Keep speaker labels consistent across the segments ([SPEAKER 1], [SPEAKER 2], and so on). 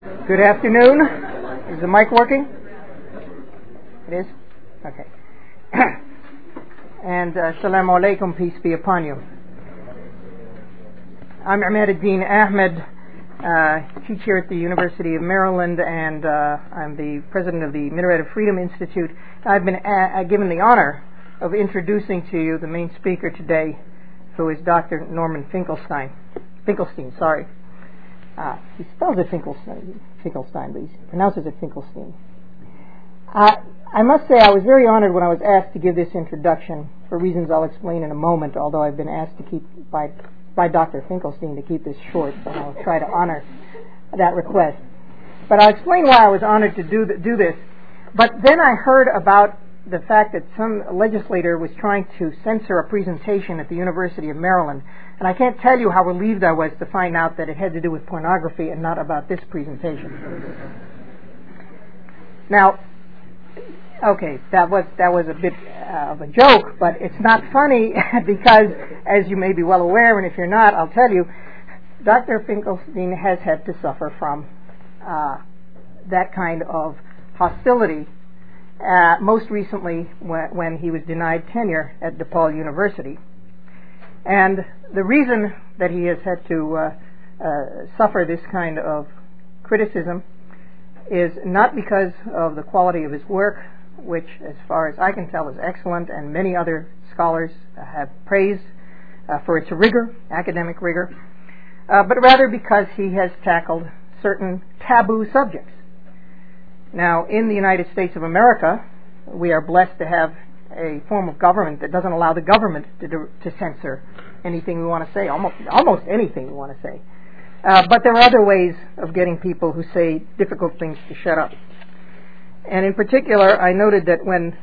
[SPEAKER 1] Good afternoon. Is the mic working? It is? Okay. And Assalamu alaikum, peace be upon you. I'm Ahmaduddin Ahmed, teach here at the University of Maryland, and I'm the president of the Minaret of Freedom Institute. I've been given the honor of introducing to you the main speaker today, who is Dr. Norman Finkelstein. He spells it Finkelstein, but he pronounces it Finkelstein. I must say I was very honored when I was asked to give this introduction for reasons I'll explain in a moment, although I've been asked to keep by Dr. Finkelstein to keep this short, so I'll try to honor that request. But I'll explain why I was honored to do this. But then I heard about the fact that some legislator was trying to censor a presentation at the University of Maryland, and I can't tell you how relieved I was to find out that it had to do with pornography and not about this presentation. Now, okay, that was a bit of a joke, but it's not funny because, as you may be well aware, and if you're not, I'll tell you, Dr. Finkelstein has had to suffer from that kind of hostility, most recently when he was denied tenure at DePaul University. And the reason that he has had to suffer this kind of criticism is not because of the quality of his work, which, as far as I can tell, is excellent, and many other scholars have praised for its rigor, academic rigor, but rather because he has tackled certain taboo subjects. Now, in the United States of America, we are blessed to have a form of government that doesn't allow the government to censor anything we want to say, almost anything we want to say. But there are other ways of getting people who say difficult things to shut up. And in particular, I noted that when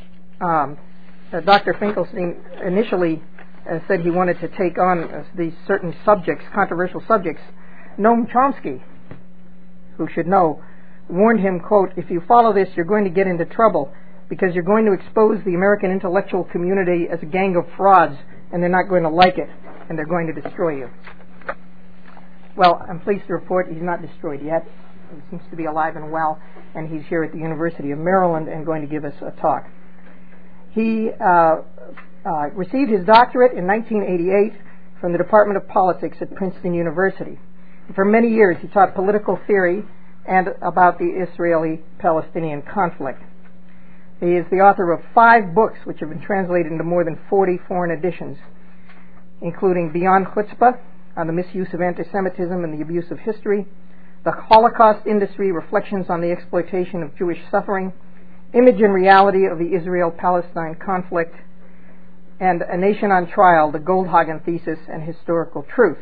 [SPEAKER 1] Dr. Finkelstein initially said he wanted to take on these certain subjects, controversial subjects, Noam Chomsky, who should know, warned him, quote, "If you follow this, you're going to get into trouble because you're going to expose the American intellectual community as a gang of frauds, and they're not going to like it, and they're going to destroy you." Well, I'm pleased to report he's not destroyed yet. He seems to be alive and well, and he's here at the University of Maryland and going to give us a talk. He received his doctorate in 1988 from the Department of Politics at Princeton University. For many years, he taught political theory and about the Israeli-Palestinian conflict. He is the author of 5 books which have been translated into more than 40 foreign editions, including Beyond Chutzpah, on the misuse of anti-Semitism and the abuse of history, The Holocaust Industry, Reflections on the Exploitation of Jewish Suffering, Image and Reality of the Israel-Palestine Conflict, and A Nation on Trial, The Goldhagen Thesis and Historical Truth.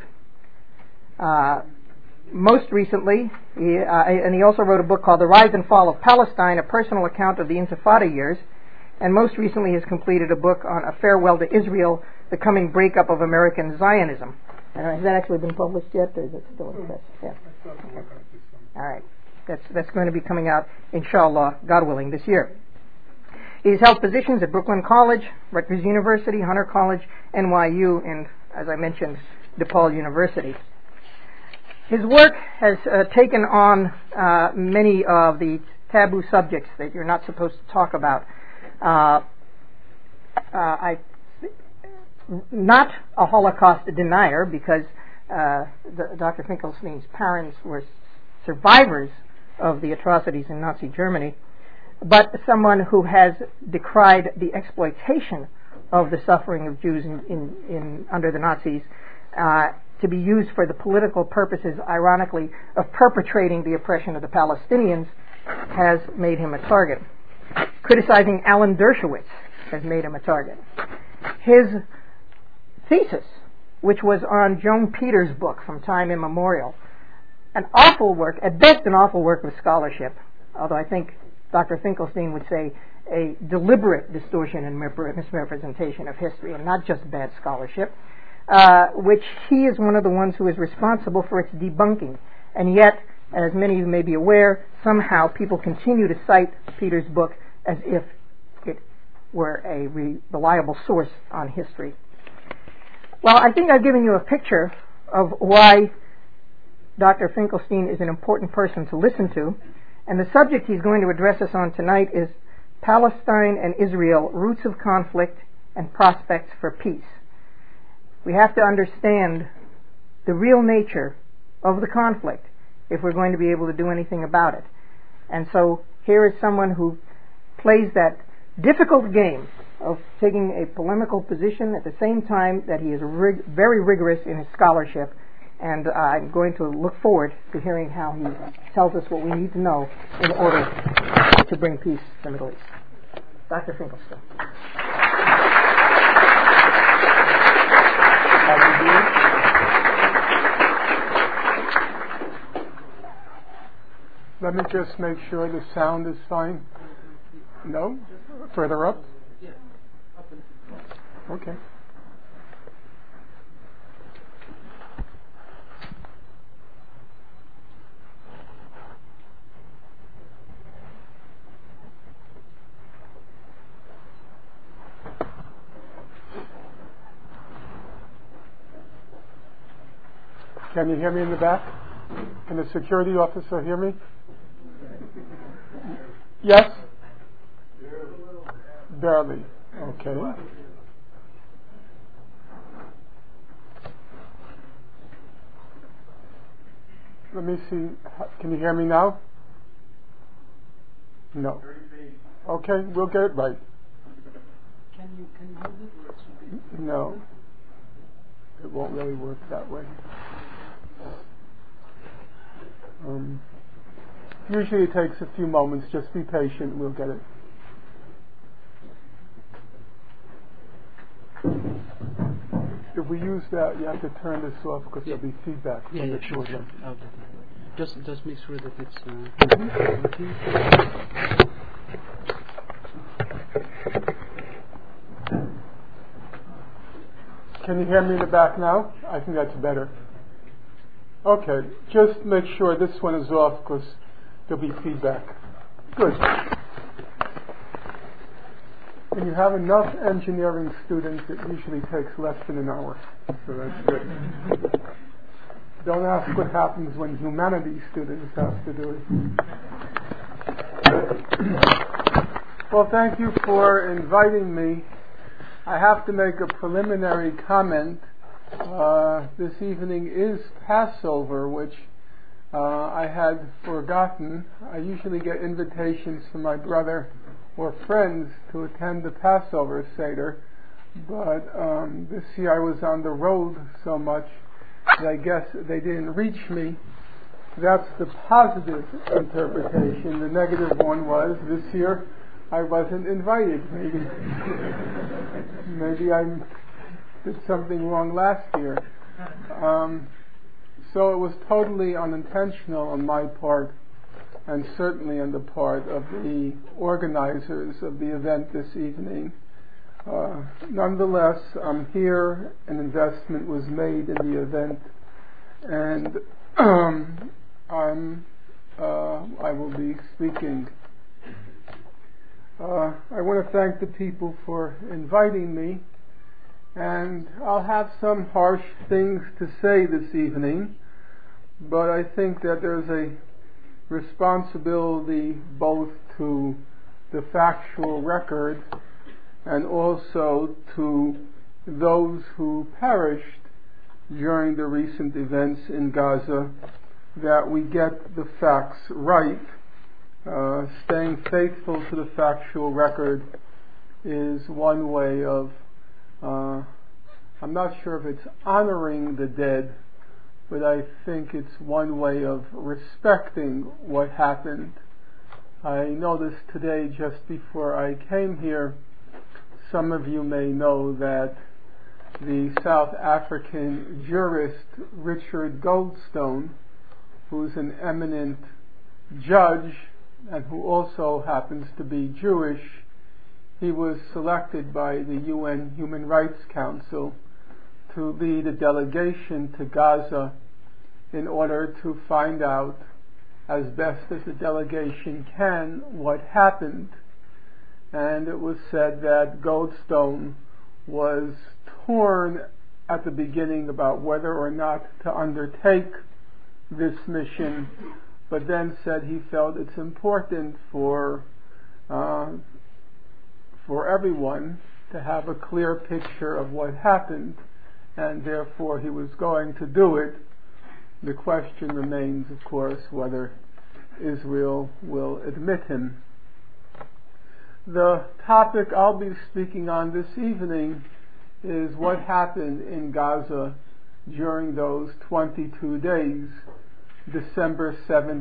[SPEAKER 1] Most recently, he also wrote a book called The Rise and Fall of Palestine, a personal account of the Intifada years, and most recently has completed a book on A Farewell to Israel, the Coming Breakup of American Zionism. Has that actually been published yet, or is it still in press? Yeah. Okay. All right. That's going to be coming out, inshallah, God willing, this year. He's held positions at Brooklyn College, Rutgers University, Hunter College, NYU, and, as I mentioned, DePaul University. His work has taken on many of the taboo subjects that you're not supposed to talk about. Not a Holocaust denier, because Dr. Finkelstein's parents were survivors of the atrocities in Nazi Germany, but someone who has decried the exploitation of the suffering of Jews under the Nazis to be used for the political purposes, ironically, of perpetrating the oppression of the Palestinians, has made him a target. Criticizing Alan Dershowitz has made him a target. His thesis, which was on Joan Peters' book from time immemorial, an awful work, at best an awful work of scholarship, although I think Dr. Finkelstein would say a deliberate distortion and misrepresentation of history, and not just bad scholarship, which he is one of the ones who is responsible for its debunking. And yet, as many of you may be aware, somehow people continue to cite Peters' book as if it were a reliable source on history. Well, I think I've given you a picture of why Dr. Finkelstein is an important person to listen to, and the subject he's going to address us on tonight is Palestine and Israel, Roots of Conflict and Prospects for Peace. We have to understand the real nature of the conflict if we're going to be able to do anything about it. And so here is someone who plays that difficult game of taking a polemical position at the same time that he is very rigorous in his scholarship, and I'm going to look forward to hearing how he tells us what we need to know in order to bring peace to the Middle East. Dr. Finkelstein.
[SPEAKER 2] Let me just make sure the sound is fine. No? Further up?
[SPEAKER 3] Yeah.
[SPEAKER 2] Okay. Can you hear me in the back? Can the security officer hear me? Yes? Barely. Okay. Let me see. Can you hear me now? No. Okay, we'll get it right.
[SPEAKER 3] Can you hold it? Or it should be?
[SPEAKER 2] No. It won't really work that way. Usually it takes a few moments. Just be patient. We'll get it. If we use that, you have to turn this off because there'll be feedback.
[SPEAKER 3] Yeah, sure. I'll do that. Just make sure that it's working.
[SPEAKER 2] Can you hear me in the back now? I think that's better. Okay, just make sure this one is off because there'll be feedback. Good. When you have enough engineering students, it usually takes less than an hour. So that's good. Don't ask what happens when humanities students have to do it. Well, thank you for inviting me. I have to make a preliminary comment. This evening is Passover, which I had forgotten. I usually get invitations from my brother or friends to attend the Passover Seder, but this year I was on the road so much that I guess they didn't reach me. That's the positive interpretation. The negative one was this year I wasn't invited. Maybe I did something wrong last year. So it was totally unintentional on my part, and certainly on the part of the organizers of the event this evening. Nonetheless, I'm here. An investment was made in the event, and I will be speaking. I want to thank the people for inviting me, and I'll have some harsh things to say this evening, but I think that there's a responsibility both to the factual record and also to those who perished during the recent events in Gaza, that we get the facts right. Staying faithful to the factual record is one way of, I'm not sure if it's honoring the dead, but I think it's one way of respecting what happened. I noticed today, just before I came here, some of you may know that the South African jurist Richard Goldstone, who's an eminent judge and who also happens to be Jewish, he was selected by the UN Human Rights Council to lead a delegation to Gaza in order to find out, as best as the delegation can, what happened. And it was said that Goldstone was torn at the beginning about whether or not to undertake this mission, but then said he felt it's important for everyone to have a clear picture of what happened, and therefore he was going to do it. The question remains, of course, whether Israel will admit him. The topic I'll be speaking on this evening is what happened in Gaza during those 22 days, December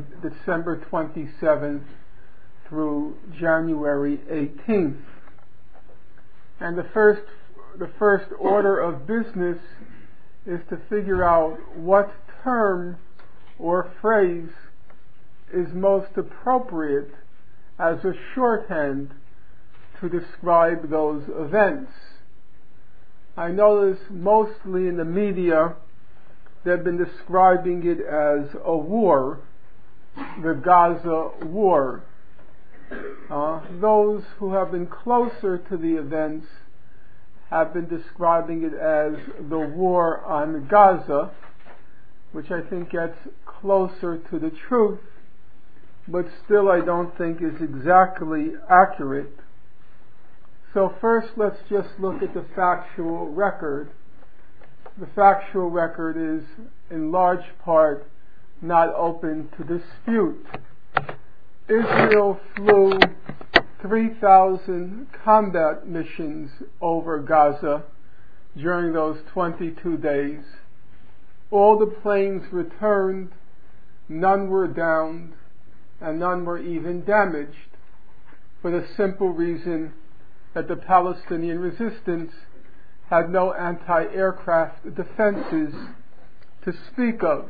[SPEAKER 2] 27th through January 18th. And the first order of business is to figure out what term or phrase is most appropriate as a shorthand to describe those events. I notice mostly in the media they've been describing it as a war, the Gaza war. Those who have been closer to the events have been describing it as the war on Gaza, which I think gets closer to the truth, but still I don't think is exactly accurate. So first let's just look at the factual record. The factual record is in large part not open to dispute. Israel flew 3,000 combat missions over Gaza during those 22 days. All the planes returned, none were downed, and none were even damaged, for the simple reason that the Palestinian resistance had no anti-aircraft defenses to speak of.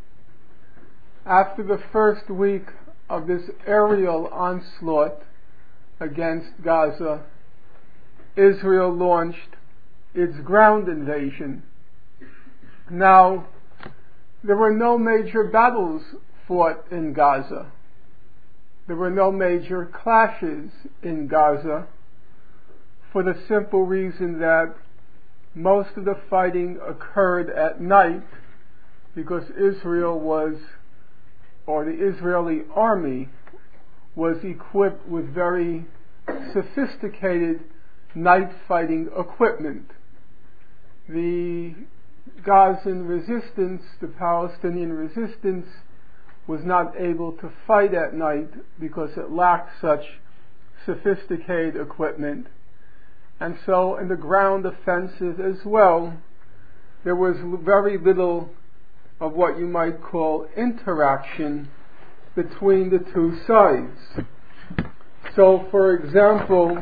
[SPEAKER 2] After the first week of this aerial onslaught against Gaza, Israel launched its ground invasion. Now, there were no major battles fought in Gaza. There were no major clashes in Gaza, for the simple reason that most of the fighting occurred at night, because the Israeli army was equipped with very sophisticated night fighting equipment. The Gazan resistance, the Palestinian resistance, was not able to fight at night because it lacked such sophisticated equipment. And so in the ground offensive as well, there was very little of what you might call interaction between the two sides. So, for example,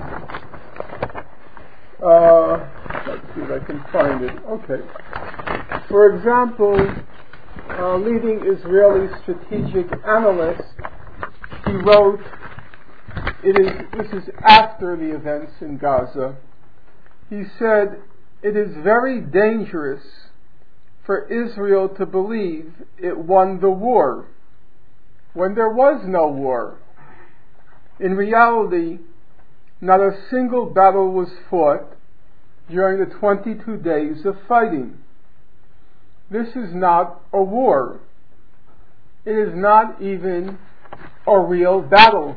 [SPEAKER 2] let's see if I can find it. Okay. For example, a leading Israeli strategic analyst, he wrote, this is after the events in Gaza, he said, "It is very dangerous for Israel to believe it won the war when there was no war. In reality, not a single battle was fought during the 22 days of fighting. This is not a war. It is not even a real battle."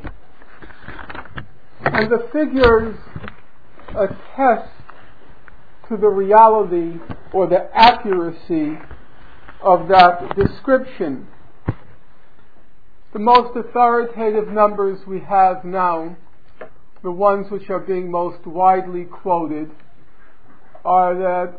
[SPEAKER 2] And the figures attest to the reality or the accuracy of that description. The most authoritative numbers we have now, the ones which are being most widely quoted, are that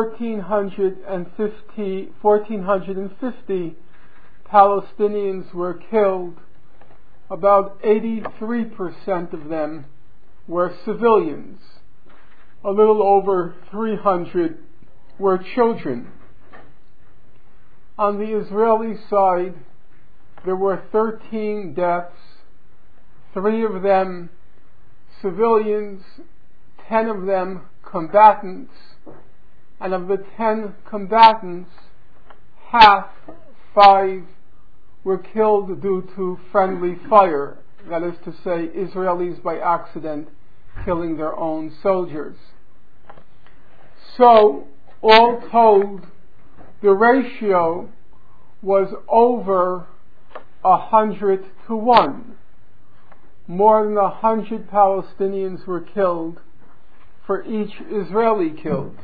[SPEAKER 2] 1,450 Palestinians were killed. About 83% of them were civilians. A little over 300 were children. On the Israeli side, there were 13 deaths, 3 of them civilians, 10 of them combatants, and of the 10 combatants, half, 5, were killed due to friendly fire, that is to say, Israelis by accident killing their own soldiers. So, all told, the ratio was over 100-1. More than 100 Palestinians were killed for each Israeli killed.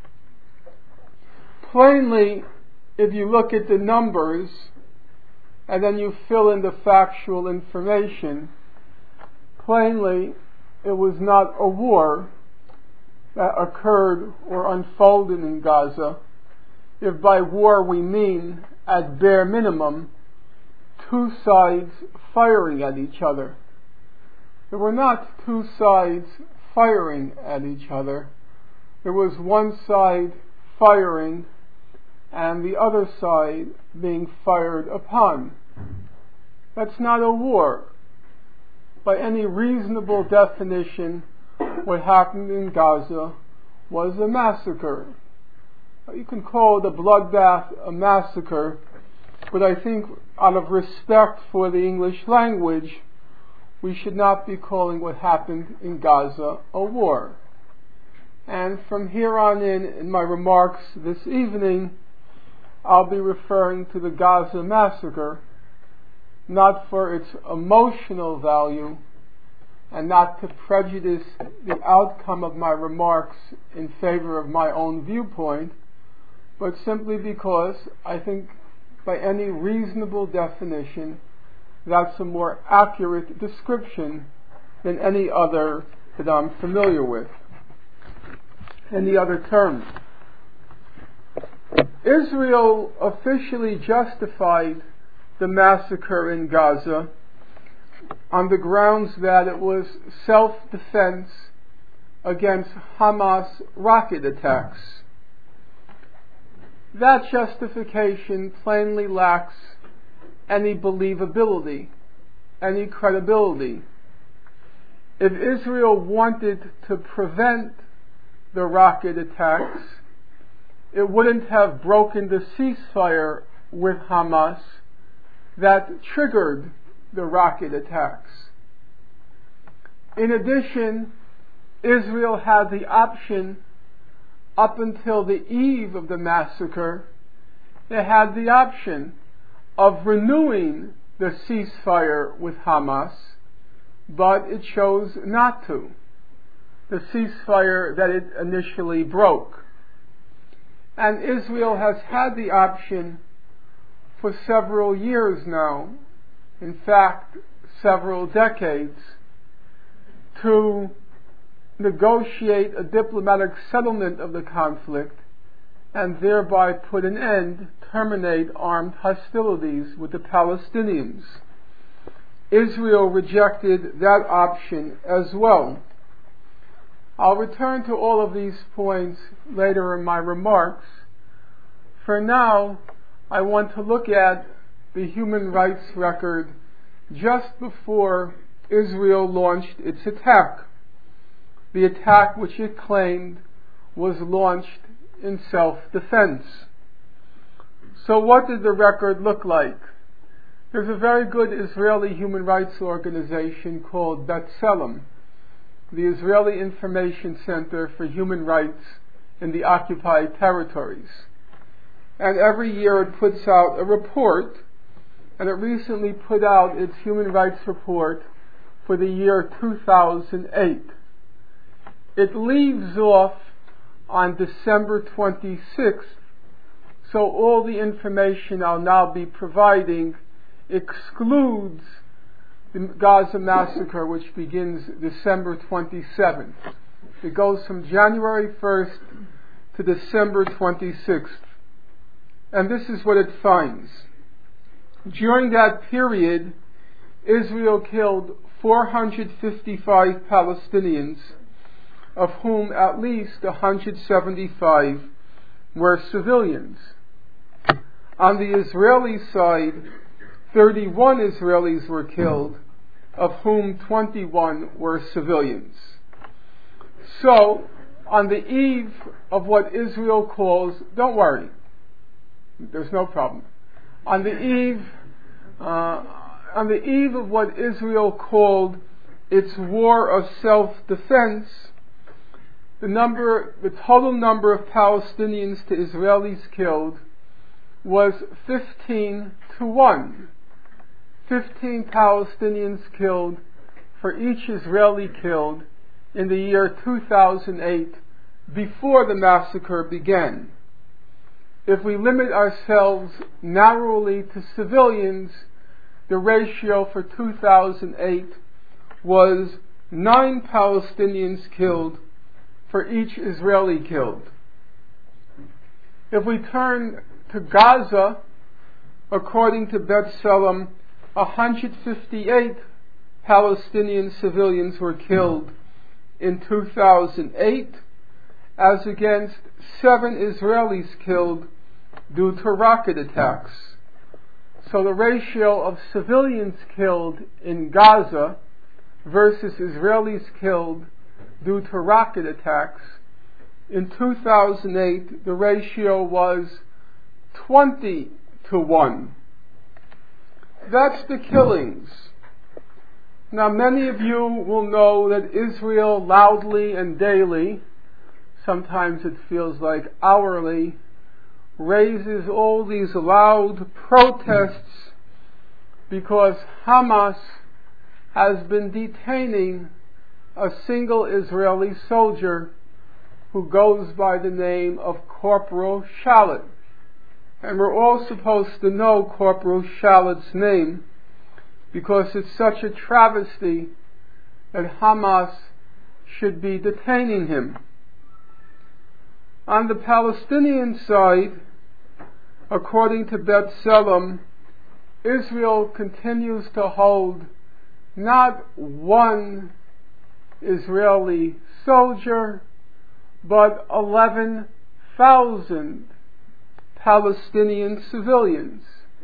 [SPEAKER 2] Plainly, if you look at the numbers and then you fill in the factual information, plainly it was not a war that occurred or unfolded in Gaza. If by war we mean, at bare minimum, two sides firing at each other. There were not two sides firing at each other. There was one side firing and the other side being fired upon. That's not a war. By any reasonable definition, what happened in Gaza was a massacre. You can call it a bloodbath, a massacre, but I think out of respect for the English language, we should not be calling what happened in Gaza a war. And from here on in my remarks this evening, I'll be referring to the Gaza massacre, not for its emotional value, and not to prejudice the outcome of my remarks in favor of my own viewpoint, but simply because I think by any reasonable definition that's a more accurate description than any other that I'm familiar with. Any other terms. Israel officially justified the massacre in Gaza on the grounds that it was self-defense against Hamas rocket attacks. That justification plainly lacks any believability, any credibility. If Israel wanted to prevent the rocket attacks, it wouldn't have broken the ceasefire with Hamas that triggered the rocket attacks. In addition, Israel had the option, up until the eve of the massacre, it had the option of renewing the ceasefire with Hamas, but it chose not to. The ceasefire that it initially broke. And Israel has had the option for several years now, in fact, several decades, to negotiate a diplomatic settlement of the conflict and thereby put an end, terminate armed hostilities with the Palestinians. Israel rejected that option as well. I'll return to all of these points later in my remarks. For now, I want to look at the human rights record just before Israel launched its attack. The attack which it claimed was launched in self-defense. So what did the record look like? There's a very good Israeli human rights organization called B'Tselem, the Israeli Information Center for Human Rights in the occupied territories. And every year it puts out a report, and it recently put out its human rights report for the year 2008. It leaves off on December 26th, so all the information I'll now be providing excludes the Gaza massacre, which begins December 27th. It goes from January 1st to December 26th. And this is what it finds. During that period, Israel killed 455 Palestinians, of whom at least 175 were civilians. On the Israeli side, 31 Israelis were killed, of whom 21 were civilians. So, on the eve of what Israel calls, don't worry, there's no problem. On the eve of what Israel called its war of self-defense, the total number of Palestinians to Israelis killed was 15-1. 15 Palestinians killed for each Israeli killed in the year 2008 before the massacre began. If we limit ourselves narrowly to civilians, the ratio for 2008 was 9 Palestinians killed for each Israeli killed. If we turn to Gaza, according to B'Tselem, 158 Palestinian civilians were killed in 2008, as against 7 Israelis killed due to rocket attacks. So the ratio of civilians killed in Gaza versus Israelis killed due to rocket attacks, in 2008 the ratio was 20-1. That's the killings. Now many of you will know that Israel loudly and daily, sometimes it feels like hourly, raises all these loud protests because Hamas has been detaining a single Israeli soldier who goes by the name of Corporal Shalit. And we're all supposed to know Corporal Shalit's name because it's such a travesty that Hamas should be detaining him. On the Palestinian side, according to B'Tselem, Israel continues to hold not one Israeli soldier, but 11,000 Palestinian civilians.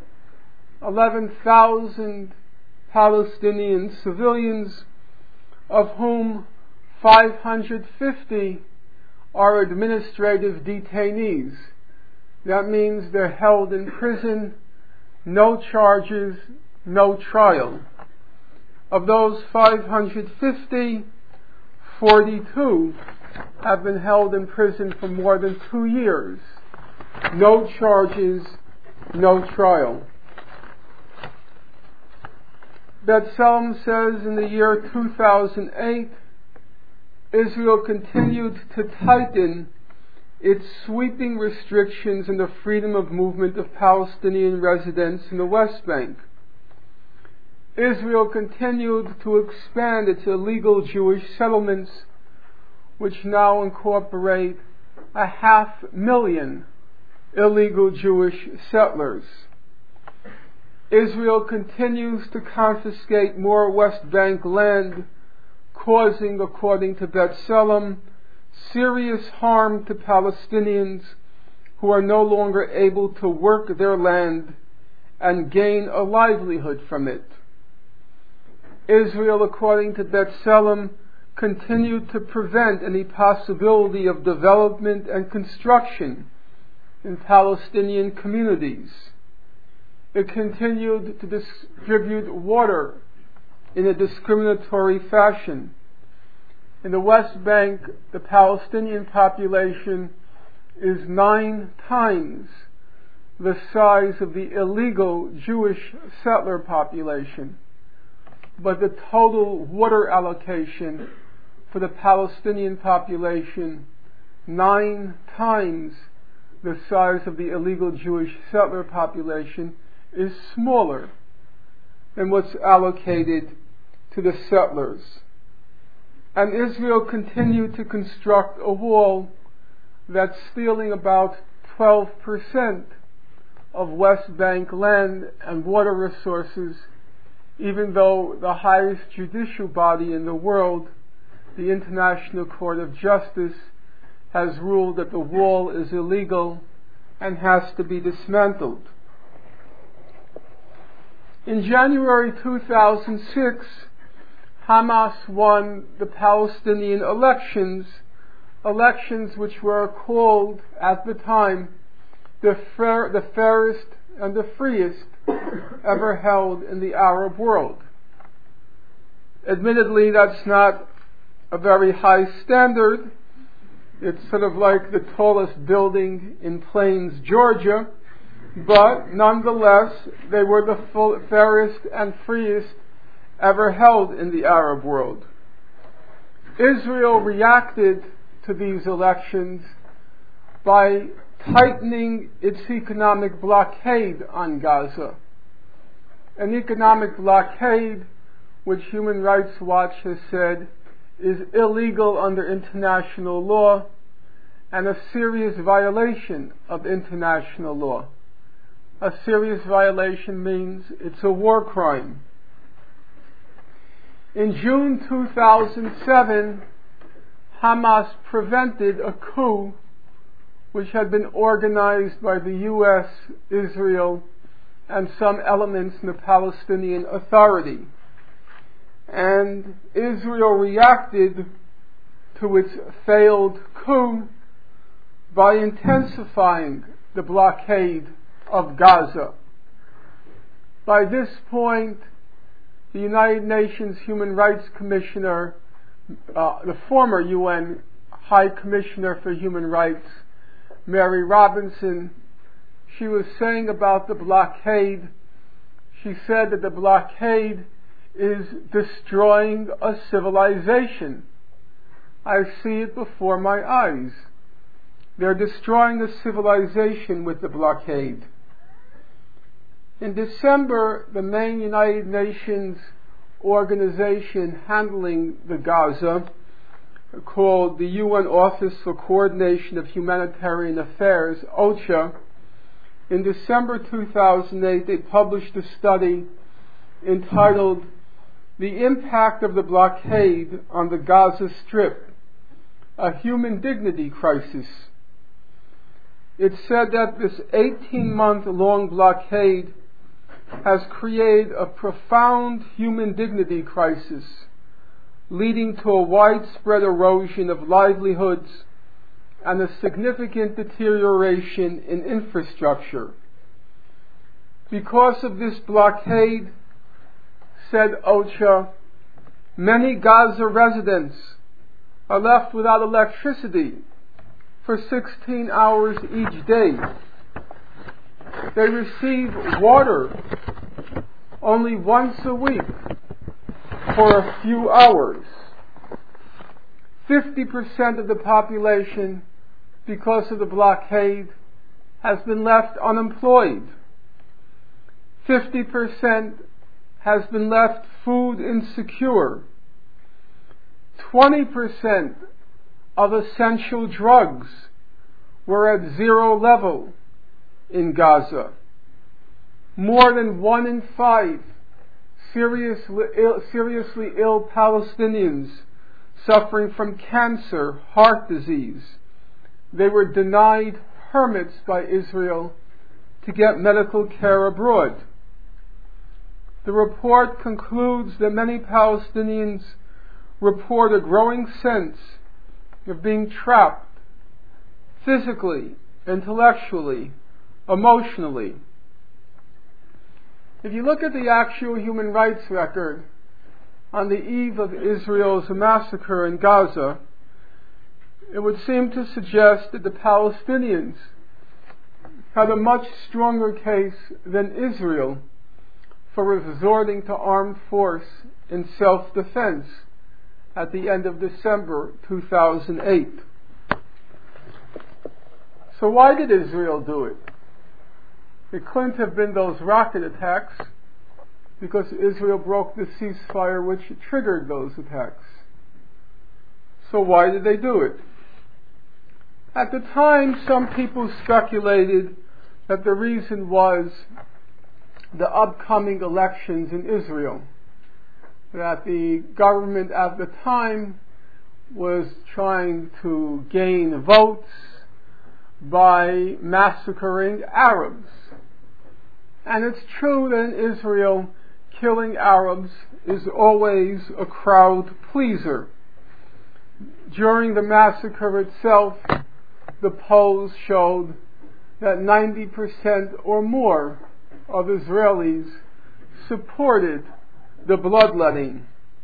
[SPEAKER 2] 11,000 Palestinian civilians, of whom 550 are administrative detainees. That means they're held in prison, no charges, no trial. Of those 550, 42 have been held in prison for more than 2 years. No charges, no trial. B'Tselem says in the year 2008, Israel continued to tighten its sweeping restrictions on the freedom of movement of Palestinian residents in the West Bank. Israel continued to expand its illegal Jewish settlements, which now incorporate 500,000 illegal Jewish settlers. Israel continues to confiscate more West Bank land, causing, according to B'Tselem, serious harm to Palestinians who are no longer able to work their land and gain a livelihood from it. Israel, according to B'Tselem, continued to prevent any possibility of development and construction in Palestinian communities. It continued to distribute water in a discriminatory fashion. In the West Bank, the Palestinian population is 9 times the size of the illegal Jewish settler population. But the total water allocation for the Palestinian population, 9 times the size of the illegal Jewish settler population, is smaller than what's allocated to the settlers. And Israel continued to construct a wall that's stealing about 12% of West Bank land and water resources, even though the highest judicial body in the world, the International Court of Justice, has ruled that the wall is illegal and has to be dismantled. In January 2006, Hamas won the Palestinian elections which were called at the time the fairest and the freest ever held in the Arab world. Admittedly, that's not a very high standard. It's sort of like the tallest building in Plains, Georgia, but nonetheless they were the fairest and freest ever held in the Arab world. Israel reacted to these elections by tightening its economic blockade on Gaza. An economic blockade which Human Rights Watch has said is illegal under international law and a serious violation of international law. A serious violation means it's a war crime. In June 2007, Hamas prevented a coup which had been organized by the U.S., Israel, and some elements in the Palestinian Authority. And Israel reacted to its failed coup by intensifying the blockade of Gaza. By this point, the United Nations Human Rights Commissioner, the former UN High Commissioner for Human Rights, Mary Robinson, she was saying about the blockade, she said that the blockade is destroying a civilization. I see it before my eyes. They're destroying a civilization with the blockade. In December, the main United Nations organization handling the Gaza, called the UN Office for Coordination of Humanitarian Affairs, OCHA, in December 2008 they published a study entitled "The Impact of the Blockade on the Gaza Strip, a Human Dignity Crisis." It said that this 18-month-long blockade has created a profound human dignity crisis, leading to a widespread erosion of livelihoods and a significant deterioration in infrastructure. Because of this blockade, said OCHA, many Gaza residents are left without electricity for 16 hours each day. They receive water only once a week for a few hours. 50% of the population, because of the blockade, has been left unemployed. 50% has been left food insecure. 20% of essential drugs were at zero level in Gaza. More than 1 in 5 seriously ill Palestinians suffering from cancer, heart disease, they were denied permits by Israel to get medical care abroad. The report concludes that many Palestinians report a growing sense of being trapped physically, intellectually, emotionally. If you look at the actual human rights record on the eve of Israel's massacre in Gaza, it would seem to suggest that the Palestinians had a much stronger case than Israel for resorting to armed force in self-defense at the end of December 2008. So why did Israel do it? It couldn't have been those rocket attacks, because Israel broke the ceasefire which triggered those attacks. So why did they do it? At the time, some people speculated that the reason was the upcoming elections in Israel, that the government at the time was trying to gain votes by massacring Arabs. And it's true that in Israel, killing Arabs is always a crowd pleaser. During the massacre itself, the polls showed that 90% or more of Israelis supported the bloodletting.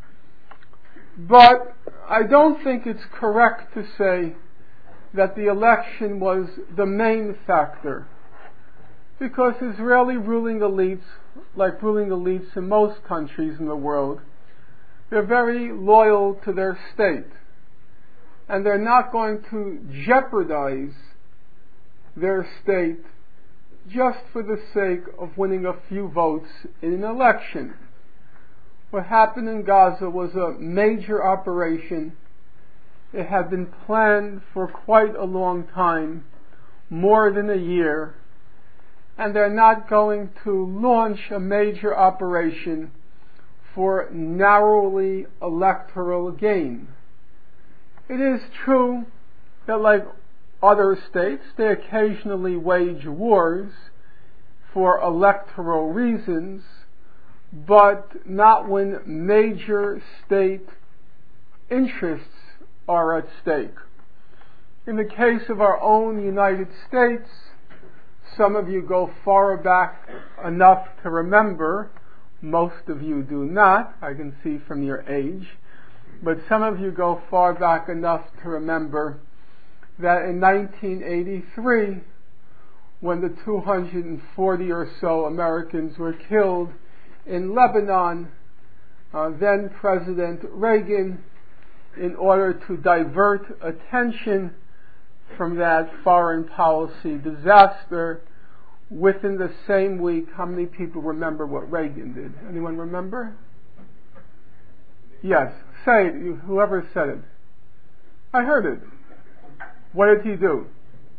[SPEAKER 2] But I don't think it's correct to say that the election was the main factor. because Israeli ruling elites, like ruling elites in most countries in the world, they're very loyal to their state. And they're not going to jeopardize their state just for the sake of winning a few votes in an election. What happened in Gaza was a major operation. It had been planned for quite a long time, more than a year, and they're not going to launch a major operation for narrowly electoral gain. It is true that, like other states, they occasionally wage wars for electoral reasons, but not when major state interests are at stake. In the case of our own United States, some of you go far back enough to remember, most of you do not, I can see from your age, but some of you go far back enough to remember that in 1983, when the 240 or so Americans were killed in Lebanon, then President Reagan, in order to divert attention from that foreign policy disaster, within the same week, how many people remember what Reagan did? Anyone remember? Yes, say it, whoever said it. I heard it. What did he do?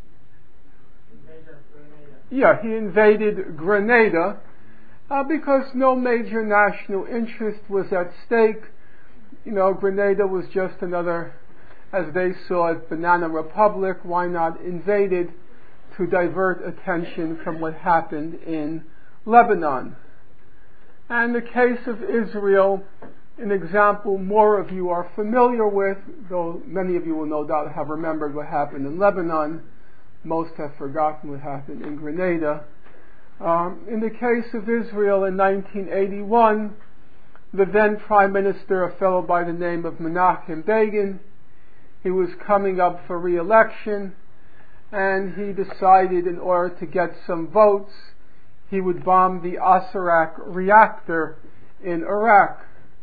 [SPEAKER 2] Yeah, he invaded Grenada because no major national interest was at stake. You know, Grenada was just another, as they saw it, banana republic. Why not invade it to divert attention from what happened in Lebanon? And the case of Israel, an example more of you are familiar with, though many of you will no doubt have remembered what happened in Lebanon. Most have forgotten what happened in Grenada. In the case of Israel in 1981, the then Prime Minister, a fellow by the name of Menachem Begin, he was coming up for re-election, and he decided in order to get some votes, he would bomb the Osirak reactor in Iraq.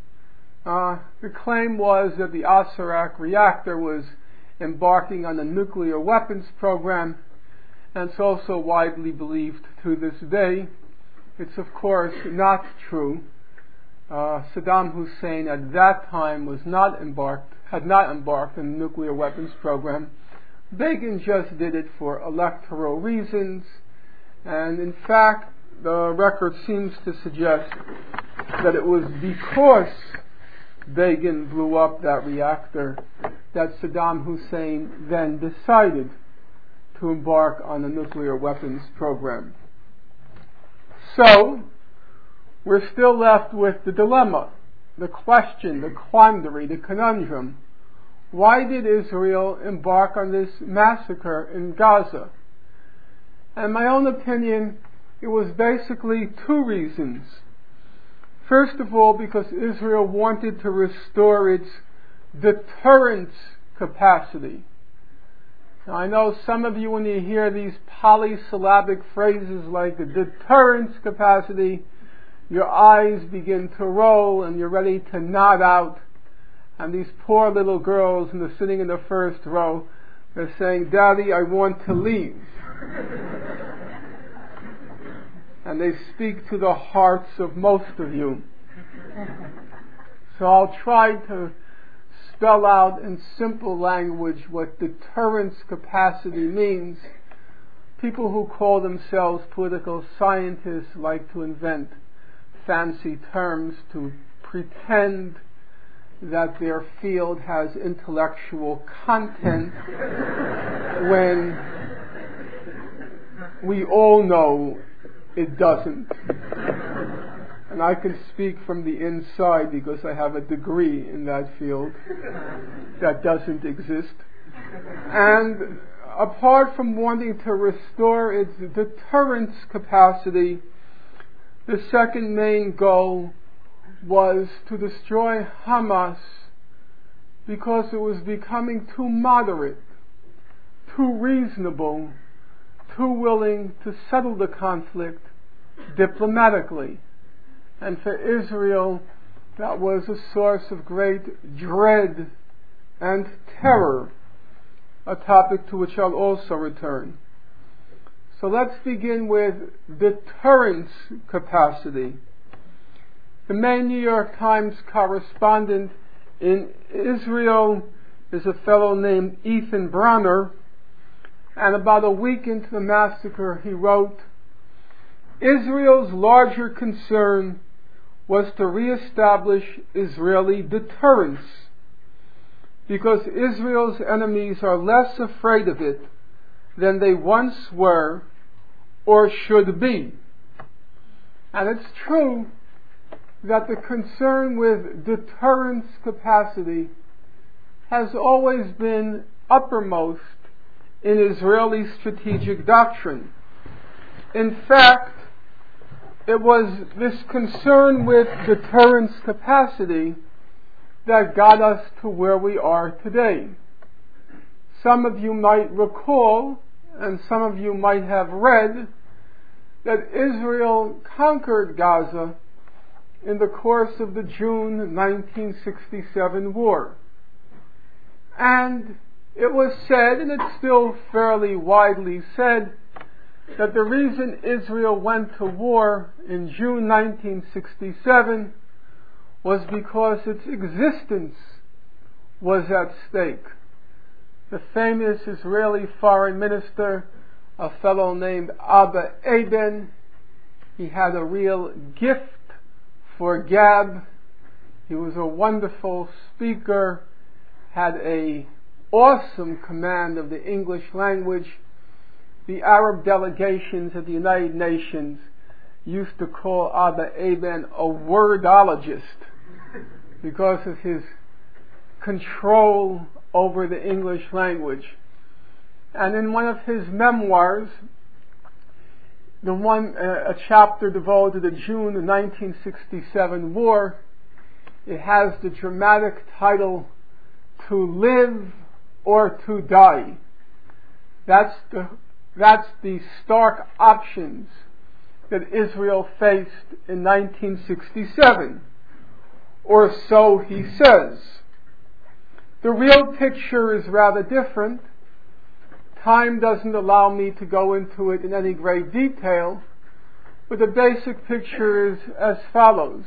[SPEAKER 2] The claim was that the Osirak reactor was embarking on a nuclear weapons program, and it's also widely believed to this day. It's of course not true. Saddam Hussein at that time had not embarked on a nuclear weapons program. Begin just did it for electoral reasons, and in fact the record seems to suggest that it was because Begin blew up that reactor that Saddam Hussein then decided to embark on a nuclear weapons program. So, we're still left with the dilemma, the question, the quandary, the conundrum. Why did Israel embark on this massacre in Gaza? And in my own opinion, it was basically two reasons. First of all, because Israel wanted to restore its deterrence capacity. Now, I know some of you, when you hear these polysyllabic phrases like the deterrence capacity, your eyes begin to roll and you're ready to nod out. And these poor little girls sitting in the first row, they're saying, "Daddy, I want to leave." And they speak to the hearts of most of you. So I'll try to spell out in simple language what deterrence capacity means. People who call themselves political scientists like to invent fancy terms to pretend that their field has intellectual content when we all know it doesn't. And I can speak from the inside because I have a degree in that field that doesn't exist. And apart from wanting to restore its deterrence capacity, the second main goal was to destroy Hamas because it was becoming too moderate, too reasonable, too willing to settle the conflict diplomatically. And for Israel, that was a source of great dread and terror, a topic to which I'll also return. So let's begin with deterrence capacity. The main New York Times correspondent in Israel is a fellow named Ethan Bronner, and about a week into the massacre he wrote, Israel's larger concern was to reestablish Israeli deterrence, because Israel's enemies are less afraid of it than they once were or should be. And it's true that the concern with deterrence capacity has always been uppermost in Israeli strategic doctrine. In fact, it was this concern with deterrence capacity that got us to where we are today. Some of you might recall, and some of you might have read, that Israel conquered Gaza in the course of the June 1967 war. And it was said, and it's still fairly widely said, that the reason Israel went to war in June 1967 was because its existence was at stake. The famous Israeli foreign minister, a fellow named Abba Eban, he had a real gift for gab. He was a wonderful speaker, had an awesome command of the English language. The Arab delegations at the United Nations used to call Abba Eban a wordologist because of his control over the English language. And in one of his memoirs, a chapter devoted to the June 1967 war, it has the dramatic title, To Live or to Die. That's the stark options that Israel faced in 1967, or so he says. The real picture is rather different. Time doesn't allow me to go into it in any great detail, but the basic picture is as follows.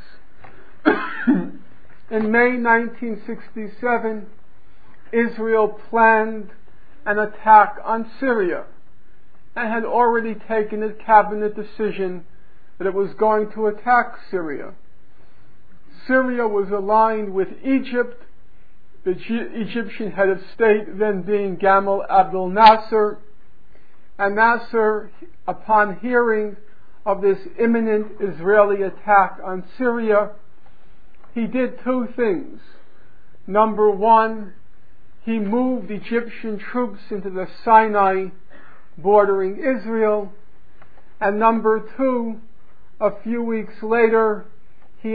[SPEAKER 2] In May 1967, Israel planned an attack on Syria and had already taken a cabinet decision that it was going to attack Syria. Syria was aligned with Egypt, the Egyptian head of state then being Gamal Abdel Nasser. And Nasser, upon hearing of this imminent Israeli attack on Syria, he did two things. Number one, he moved Egyptian troops into the Sinai bordering Israel. And number two, a few weeks later, he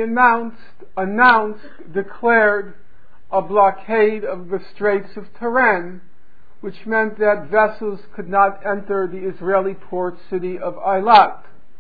[SPEAKER 2] declared a blockade of the Straits of Tiran, which meant that vessels could not enter the Israeli port city of Eilat.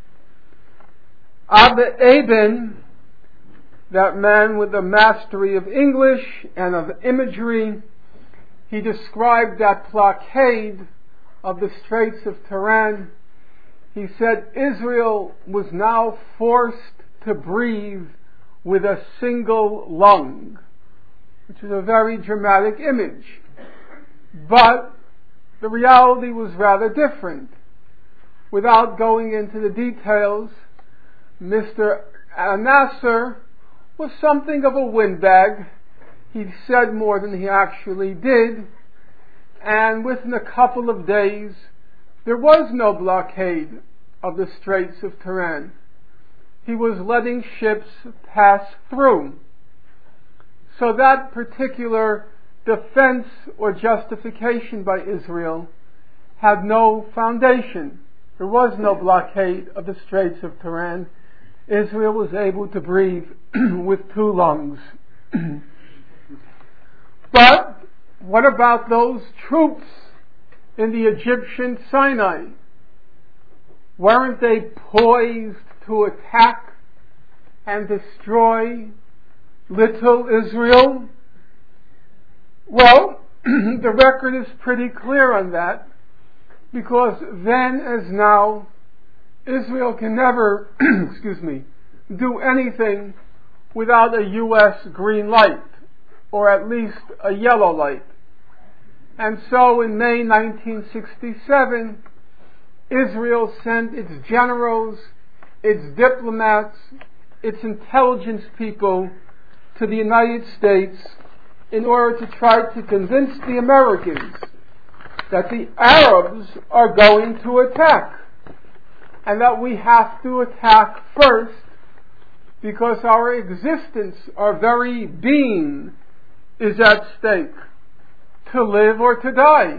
[SPEAKER 2] Abba Eban, that man with the mastery of English and of imagery, he described that blockade of the Straits of Tiran. He said Israel was now forced to breathe with a single lung, which is a very dramatic image. But the reality was rather different. Without going into the details, Mr. Nasser was something of a windbag. He said more than he actually did, and within a couple of days, there was no blockade of the Straits of Tiran. He was letting ships pass through. So that particular defense or justification by Israel had no foundation. There was no blockade of the Straits of Tiran. Israel was able to breathe with two lungs. But what about those troops in the Egyptian Sinai? Weren't they poised to attack and destroy little Israel? Well, the record is pretty clear on that, because then as now, Israel can never, do anything without a U.S. green light, or at least a yellow light. And so in May 1967, Israel sent its generals, its diplomats, its intelligence people to the United States in order to try to convince the Americans that the Arabs are going to attack, and that we have to attack first because our existence, our very being, is at stake, to live or to die.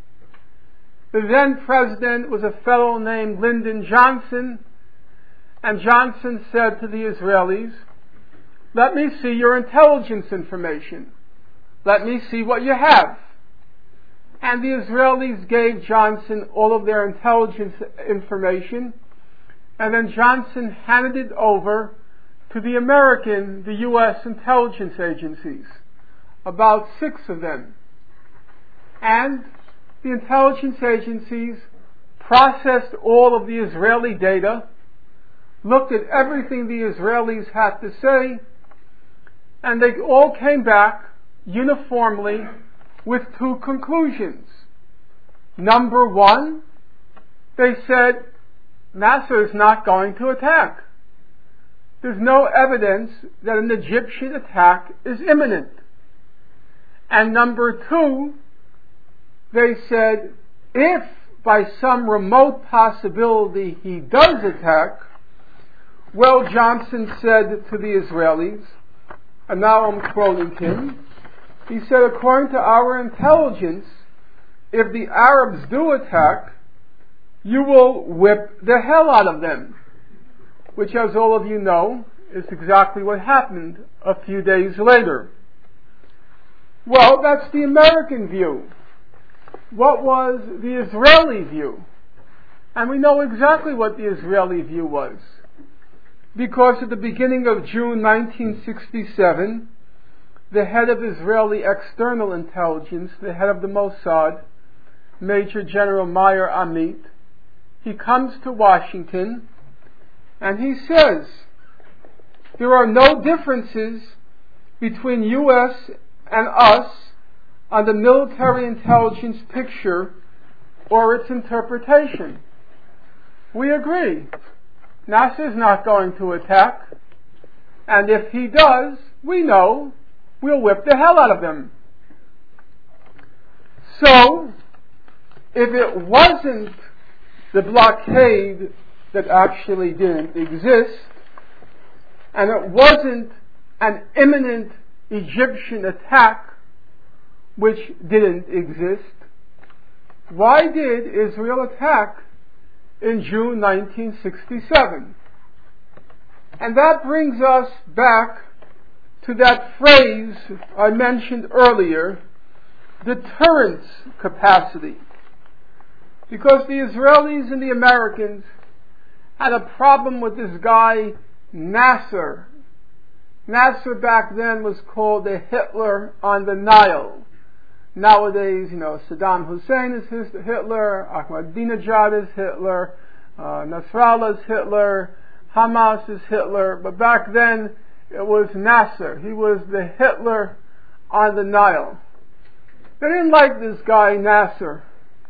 [SPEAKER 2] The then president was a fellow named Lyndon Johnson, and Johnson said to the Israelis, "Let me see your intelligence information. Let me see what you have." And the Israelis gave Johnson all of their intelligence information, and then Johnson handed it over to the U.S. intelligence agencies, about 6 of them. And the intelligence agencies processed all of the Israeli data, looked at everything the Israelis had to say, and they all came back uniformly with 2 conclusions. Number 1, they said Nasser is not going to attack. There's no evidence that an Egyptian attack is imminent. And number 2, they said if by some remote possibility he does attack, well, Johnson said to the Israelis, and now I'm quoting him, he said, according to our intelligence, if the Arabs do attack, you will whip the hell out of them. Which, as all of you know, is exactly what happened a few days later. Well, that's the American view. What was the Israeli view? And we know exactly what the Israeli view was. Because at the beginning of June 1967, the head of Israeli external intelligence, the head of the Mossad, Major General Meir Amit, he comes to Washington and he says, there are no differences between U.S. and us on the military intelligence picture or its interpretation. We agree. Nasser is not going to attack, and if he does, we know we'll whip the hell out of them. So, if it wasn't the blockade that actually didn't exist, and it wasn't an imminent Egyptian attack which didn't exist, why did Israel attack in June 1967? And that brings us back to that phrase I mentioned earlier, deterrence capacity. Because the Israelis and the Americans had a problem with this guy, Nasser. Nasser back then was called the Hitler on the Nile. Nowadays, Saddam Hussein is Hitler, Ahmadinejad is Hitler, Nasrallah is Hitler, Hamas is Hitler, but back then it was Nasser. He was the Hitler on the Nile. They didn't like this guy, Nasser,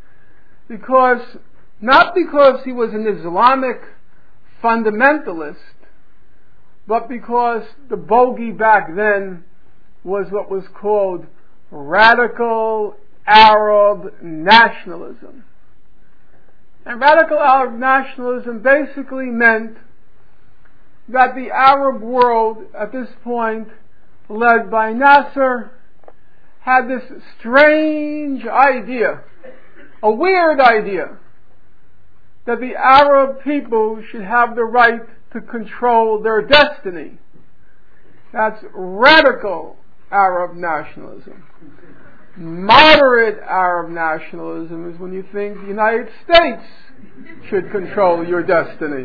[SPEAKER 2] not because he was an Islamic fundamentalist, but because the bogey back then was what was called radical Arab nationalism. And radical Arab nationalism basically meant that the Arab world at this point, led by Nasser, had this strange idea, a weird idea, that the Arab people should have the right to control their destiny. That's radical Arab nationalism. Moderate Arab nationalism is when you think the United States should control your destiny.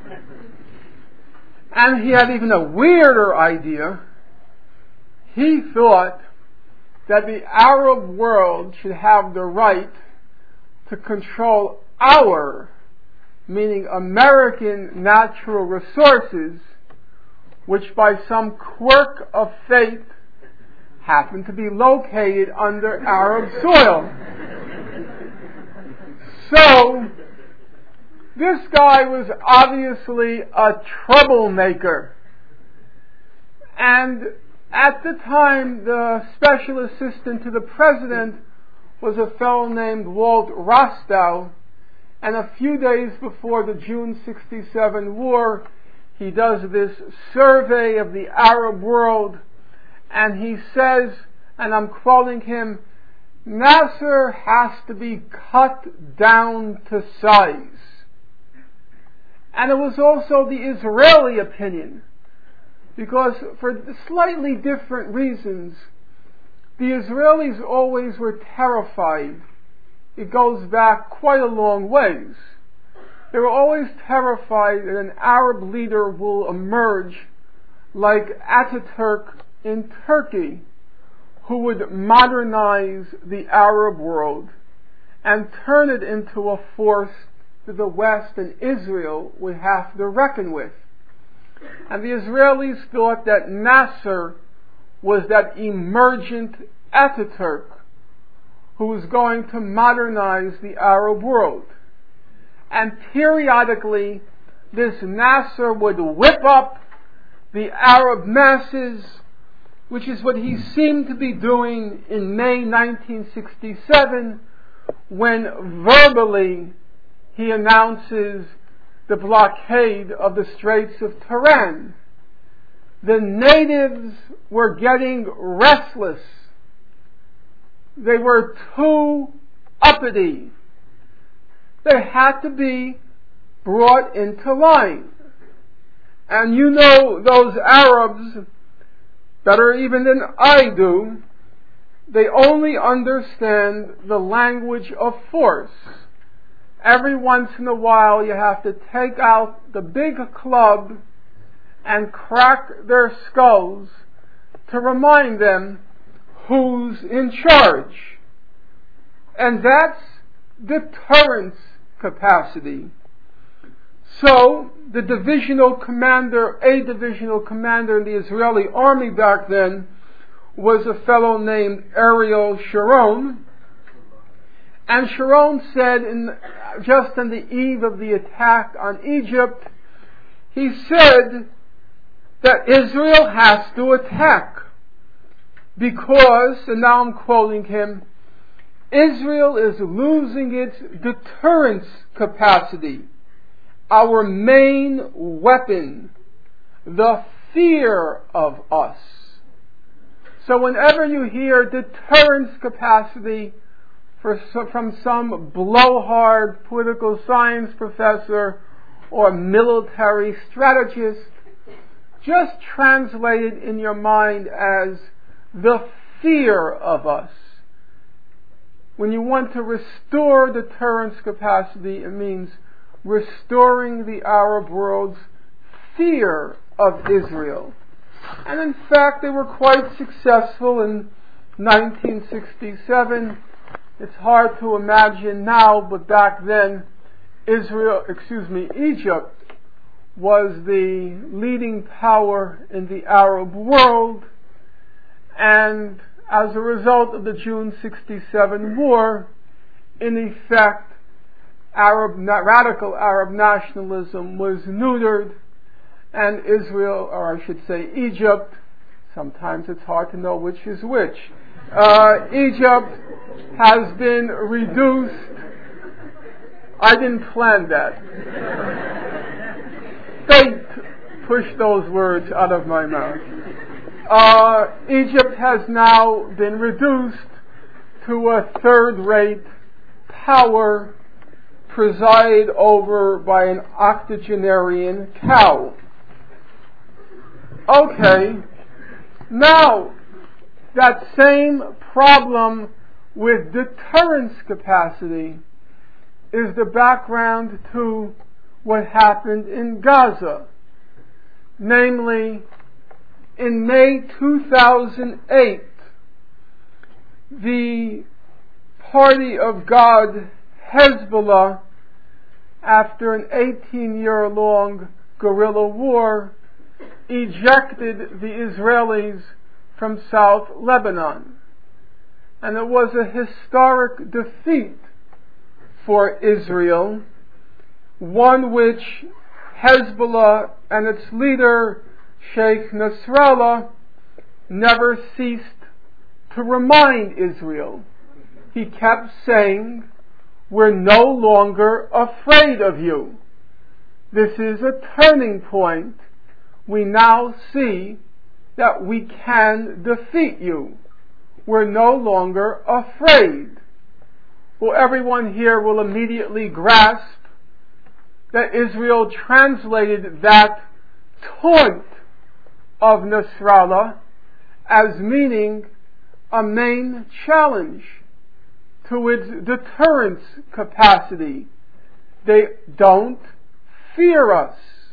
[SPEAKER 2] And he had even a weirder idea. He thought that the Arab world should have the right to control our, meaning American, natural resources, which by some quirk of fate happen to be located under Arab soil. So, this guy was obviously a troublemaker. And at the time, the special assistant to the president was a fellow named Walt Rostow. And a few days before the June 67 war, he does this survey of the Arab world, and he says, and I'm quoting him, Nasser has to be cut down to size. And it was also the Israeli opinion, because for slightly different reasons, the Israelis always were terrified. It goes back quite a long ways. They were always terrified that an Arab leader will emerge like Ataturk in Turkey, who would modernize the Arab world and turn it into a force that the West and Israel would have to reckon with. And the Israelis thought that Nasser was that emergent Ataturk who was going to modernize the Arab world. And periodically, this Nasser would whip up the Arab masses, which is what he seemed to be doing in May 1967, when verbally he announces the blockade of the Straits of Tiran. The natives were getting restless. They were too uppity. They had to be brought into line. And you know those Arabs better even than I do, they only understand the language of force. Every once in a while you have to take out the big club and crack their skulls to remind them who's in charge. And that's deterrence capacity. So, the divisional commander, a divisional commander in the Israeli army back then, was a fellow named Ariel Sharon. And Sharon said, just on the eve of the attack on Egypt, he said that Israel has to attack because, and now I'm quoting him, Israel is losing its deterrence capacity. Our main weapon, the fear of us. So whenever you hear deterrence capacity from some blowhard political science professor or military strategist, just translate it in your mind as the fear of us. When you want to restore deterrence capacity, it means restoring the Arab world's fear of Israel. And in fact, they were quite successful in 1967. It's hard to imagine now, but back then, Egypt was the leading power in the Arab world. And as a result of the June 67 war, in effect, radical Arab nationalism was neutered, and Israel, or I should say Egypt, sometimes it's hard to know which is which, Egypt has been reduced. I didn't plan that. Fate pushed those words out of my mouth. Egypt has now been reduced to a third-rate power presided over by an octogenarian cow. Okay, now that same problem with deterrence capacity is the background to what happened in Gaza. Namely, in May 2008, the Party of God, Hezbollah, after an 18-year-long guerrilla war, ejected the Israelis from South Lebanon. And it was a historic defeat for Israel, one which Hezbollah and its leader, Sheikh Nasrallah, never ceased to remind Israel. He kept saying, "We're no longer afraid of you. This is a turning point. We now see that we can defeat you. We're no longer afraid." Well, everyone here will immediately grasp that Israel translated that taunt of Nasrallah as meaning a main challenge to its deterrence capacity. They don't fear us.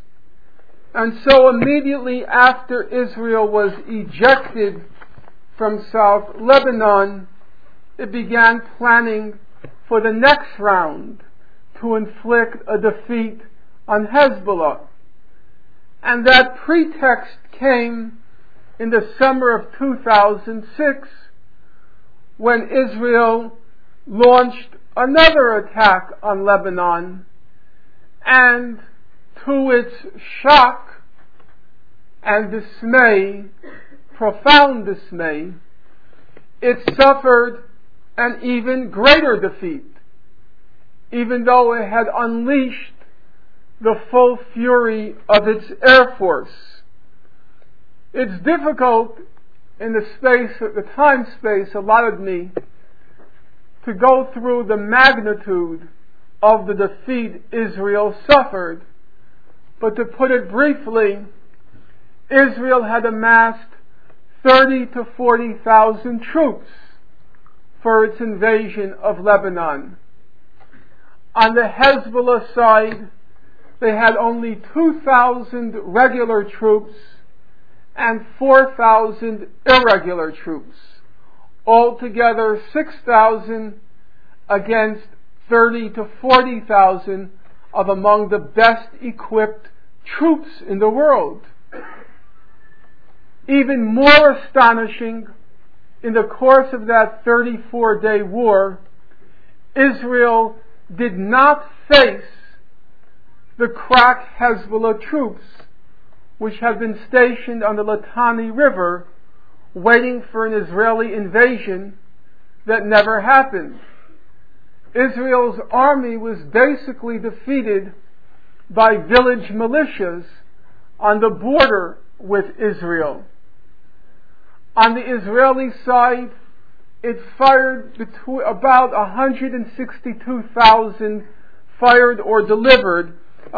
[SPEAKER 2] And so immediately after Israel was ejected from South Lebanon, it began planning for the next round to inflict a defeat on Hezbollah. And that pretext came in the summer of 2006 when Israel launched another attack on Lebanon, and to its shock and dismay, profound dismay, it suffered an even greater defeat, even though it had unleashed the full fury of its air force. It's difficult in the time space allotted me to go through the magnitude of the defeat Israel suffered. But to put it briefly, Israel had amassed 30 to 40,000 troops for its invasion of Lebanon. On the Hezbollah side, they had only 2,000 regular troops and 4,000 irregular troops. Altogether 6,000 against 30 to 40,000 of among the best equipped troops in the world. Even more astonishing, in the course of that 34-day war, Israel did not face the crack Hezbollah troops, which had been stationed on the Litani River, waiting for an Israeli invasion that never happened. Israel's army was basically defeated by village militias on the border with Israel. On the Israeli side, it fired about 162,000 fired or delivered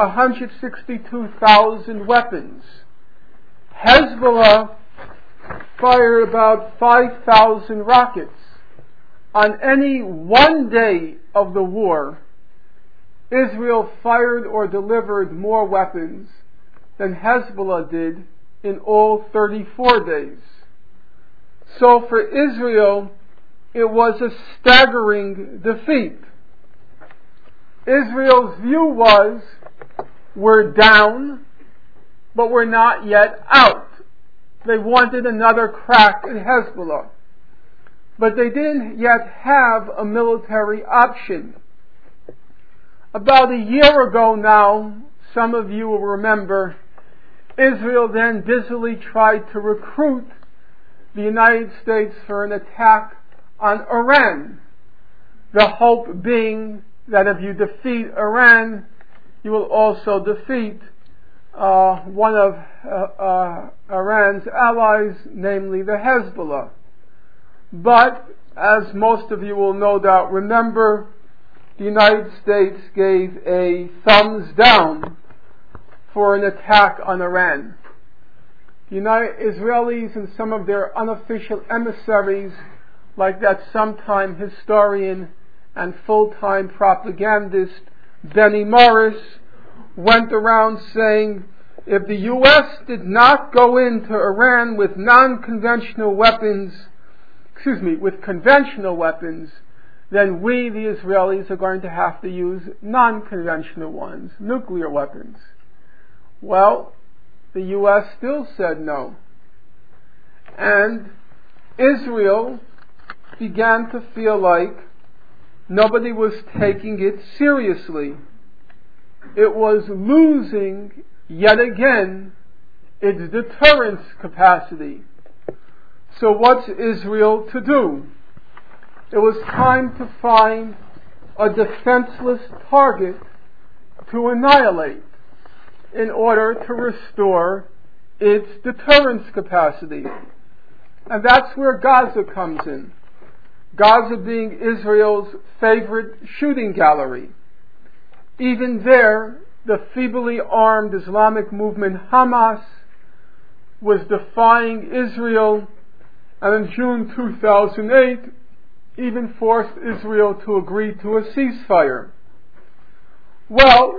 [SPEAKER 2] 162,000 weapons. Hezbollah fired about 5,000 rockets. On any one day of the war, Israel fired or delivered more weapons than Hezbollah did in all 34 days. So for Israel, it was a staggering defeat. Israel's view was, we're down, but we're not yet out. They wanted another crack at Hezbollah. But they didn't yet have a military option. About a year ago now, some of you will remember, Israel then busily tried to recruit the United States for an attack on Iran. The hope being that if you defeat Iran, you will also defeat one of Iran's allies, namely the Hezbollah. But, as most of you will no doubt remember, the United States gave a thumbs down for an attack on Iran. Israelis and some of their unofficial emissaries, like that sometime historian and full-time propagandist Benny Morris, went around saying, if the U.S. did not go into Iran with conventional weapons, then we, the Israelis, are going to have to use non-conventional ones, nuclear weapons. Well, the U.S. still said no. And Israel began to feel like nobody was taking it seriously. It was losing, yet again, its deterrence capacity. So what's Israel to do? It was time to find a defenseless target to annihilate in order to restore its deterrence capacity. And that's where Gaza comes in. Gaza being Israel's favorite shooting gallery. Even there, the feebly armed Islamic movement Hamas was defying Israel, and in June 2008 even forced Israel to agree to a ceasefire. Well,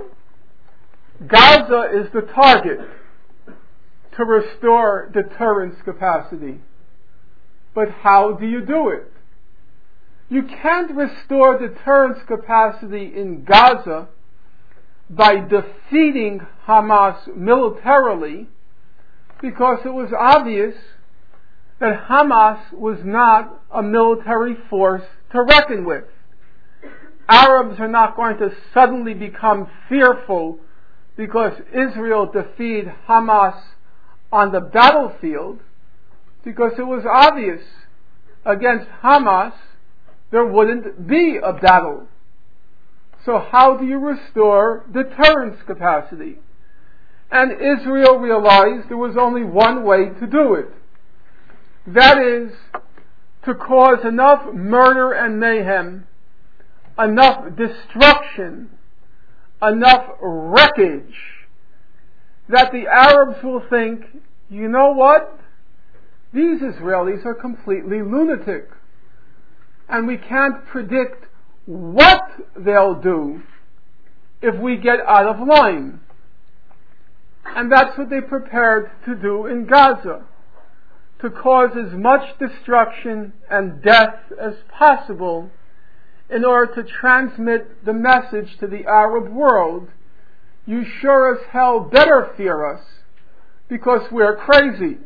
[SPEAKER 2] Gaza is the target to restore deterrence capacity. But how do you do it? You can't restore deterrence capacity in Gaza by defeating Hamas militarily, because it was obvious that Hamas was not a military force to reckon with. Arabs are not going to suddenly become fearful because Israel defeated Hamas on the battlefield, because it was obvious against Hamas there wouldn't be a battle. So how do you restore deterrence capacity? And Israel realized there was only one way to do it. That is, to cause enough murder and mayhem, enough destruction, enough wreckage, that the Arabs will think, you know what? These Israelis are completely lunatic, and we can't predict what they'll do if we get out of line. And that's what they prepared to do in Gaza, to cause as much destruction and death as possible in order to transmit the message to the Arab world, you sure as hell better fear us, because we're crazy.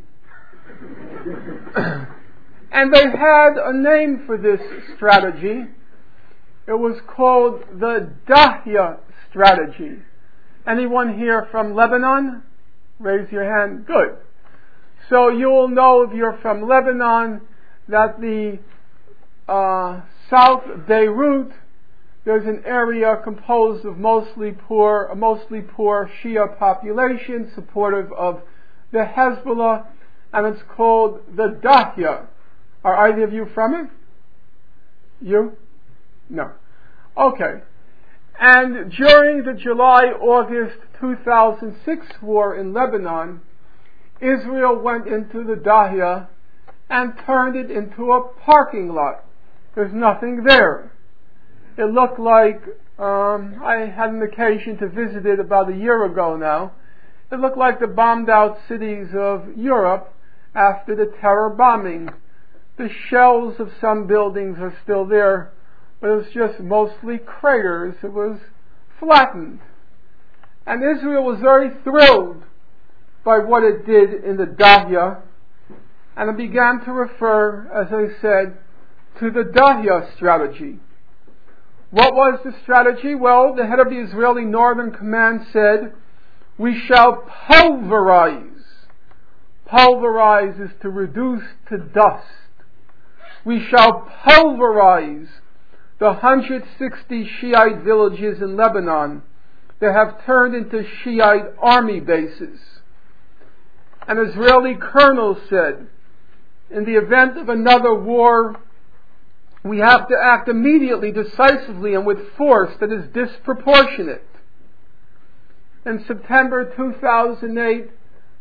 [SPEAKER 2] And they had a name for this strategy. It was called the Dahya strategy. Anyone here from Lebanon? Raise your hand. Good. So you will know, if you're from Lebanon, that the South Beirut, there's an area composed of a mostly poor Shia population, supportive of the Hezbollah, and it's called the Dahya. Are either of you from it? You? No. Okay. And during the July-August 2006 war in Lebanon, Israel went into the Dahya and turned it into a parking lot. There's nothing there. It looked like, I had an occasion to visit it about a year ago now. It looked like the bombed out cities of Europe after the terror bombing. The shells of some buildings are still there, but it was just mostly craters. It was flattened. And Israel was very thrilled by what it did in the Dahya, and it began to refer, as I said, to the Dahya strategy. What was the strategy? Well, the head of the Israeli Northern Command said, we shall pulverize. Pulverize is to reduce to dust. We shall pulverize the 160 Shiite villages in Lebanon that have turned into Shiite army bases. An Israeli colonel said, in the event of another war, we have to act immediately, decisively, and with force that is disproportionate. In September 2008,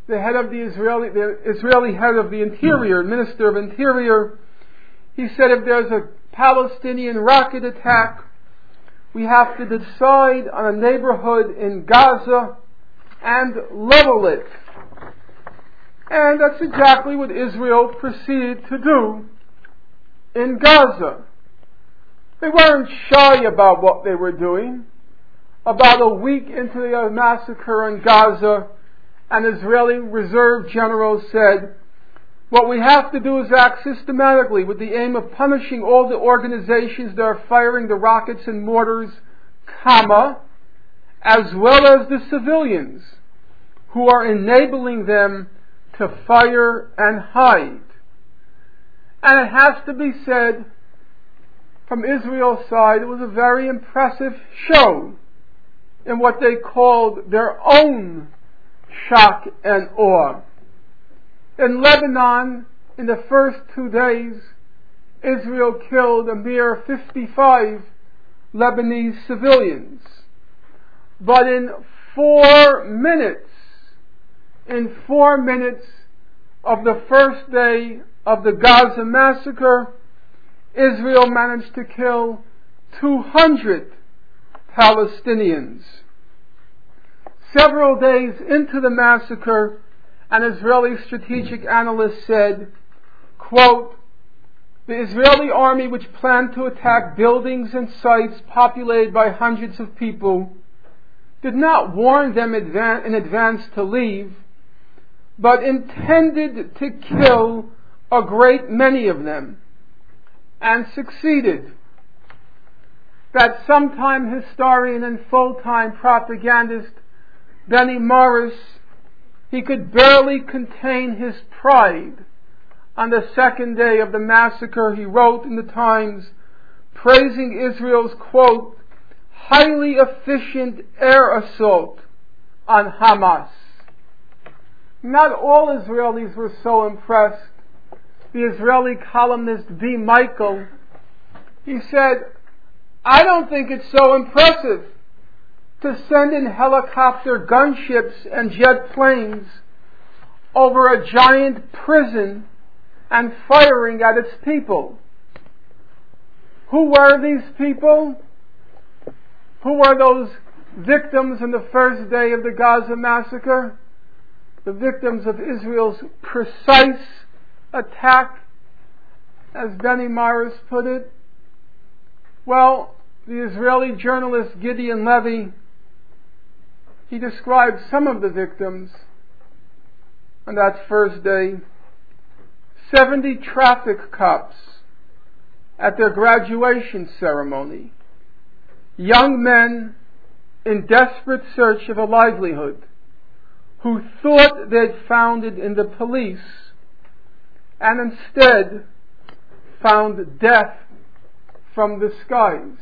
[SPEAKER 2] the Israeli head of the Interior, Minister of Interior, he said if there's a Palestinian rocket attack, we have to decide on a neighborhood in Gaza and level it. And that's exactly what Israel proceeded to do in Gaza. They weren't shy about what they were doing. About a week into the massacre in Gaza, an Israeli reserve general said, what we have to do is act systematically with the aim of punishing all the organizations that are firing the rockets and mortars, as well as the civilians who are enabling them to fire and hide. And it has to be said, from Israel's side, it was a very impressive show in what they called their own shock and awe. In Lebanon, in the first 2 days, Israel killed a mere 55 Lebanese civilians. But in 4 minutes of the first day of the Gaza massacre, Israel managed to kill 200 Palestinians. Several days into the massacre, an Israeli strategic analyst said, quote, the Israeli army, which planned to attack buildings and sites populated by hundreds of people, did not warn them in advance to leave, but intended to kill a great many of them, and succeeded. That sometime historian and full-time propagandist Benny Morris, he could barely contain his pride. On the second day of the massacre, he wrote in the Times, praising Israel's, quote, highly efficient air assault on Hamas. Not all Israelis were so impressed. The Israeli columnist B. Michael, he said, I don't think it's so impressive to send in helicopter gunships and jet planes over a giant prison and firing at its people. Who were these people? Who were those victims in the first day of the Gaza massacre? The victims of Israel's precise attack, as Benny Morris put it. Well, the Israeli journalist Gideon Levy, he described some of the victims on that first day. 70 traffic cops at their graduation ceremony. Young men in desperate search of a livelihood who thought they'd found it in the police and instead found death from the skies.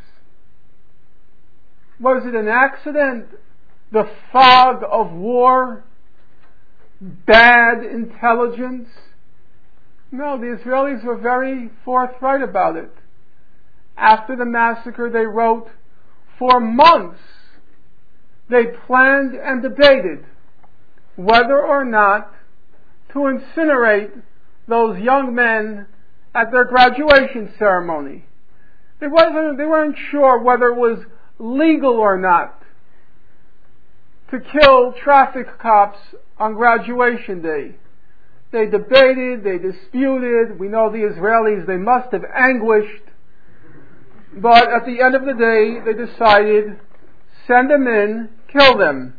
[SPEAKER 2] Was it an accident? The fog of war? Bad intelligence? No, the Israelis were very forthright about it. After the massacre, they wrote, for months they planned and debated whether or not to incinerate those young men at their graduation ceremony. They weren't sure whether it was legal or not to kill traffic cops on graduation day. They debated, they disputed. We know the Israelis, they must have anguished. But at the end of the day, they decided, send them in, kill them.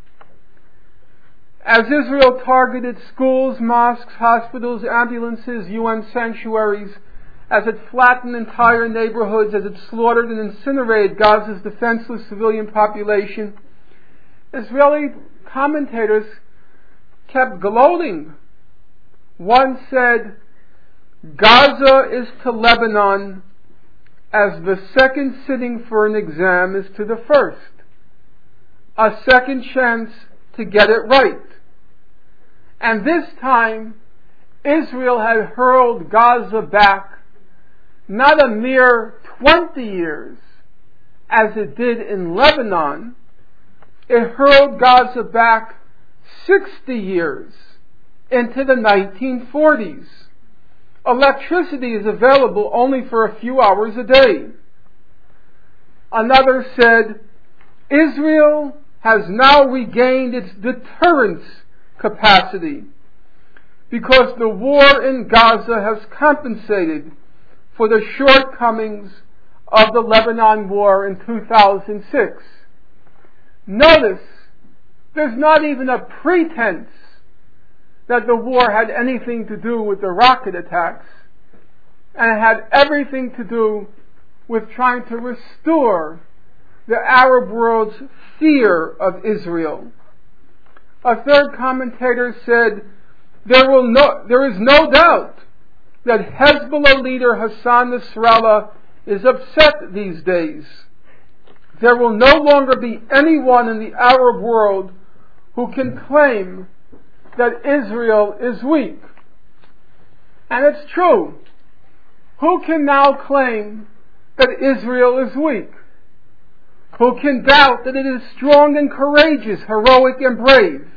[SPEAKER 2] As Israel targeted schools, mosques, hospitals, ambulances, UN sanctuaries, as it flattened entire neighborhoods, as it slaughtered and incinerated Gaza's defenseless civilian population, Israeli commentators kept gloating. One said, Gaza is to Lebanon as the second sitting for an exam is to the first. A second chance to get it right. And this time, Israel had hurled Gaza back not a mere 20 years, as it did in Lebanon. It hurled Gaza back 60 years into the 1940s. Electricity is available only for a few hours a day. Another said, Israel has now regained its deterrence capacity because the war in Gaza has compensated for the shortcomings of the Lebanon war in 2006. Notice, there's not even a pretense that the war had anything to do with the rocket attacks, and it had everything to do with trying to restore the Arab world's fear of Israel. A third commentator said, there is no doubt that Hezbollah leader Hassan Nasrallah is upset these days. There will no longer be anyone in the Arab world who can claim that Israel is weak. And it's true. Who can now claim that Israel is weak? Who can doubt that it is strong and courageous, heroic and brave?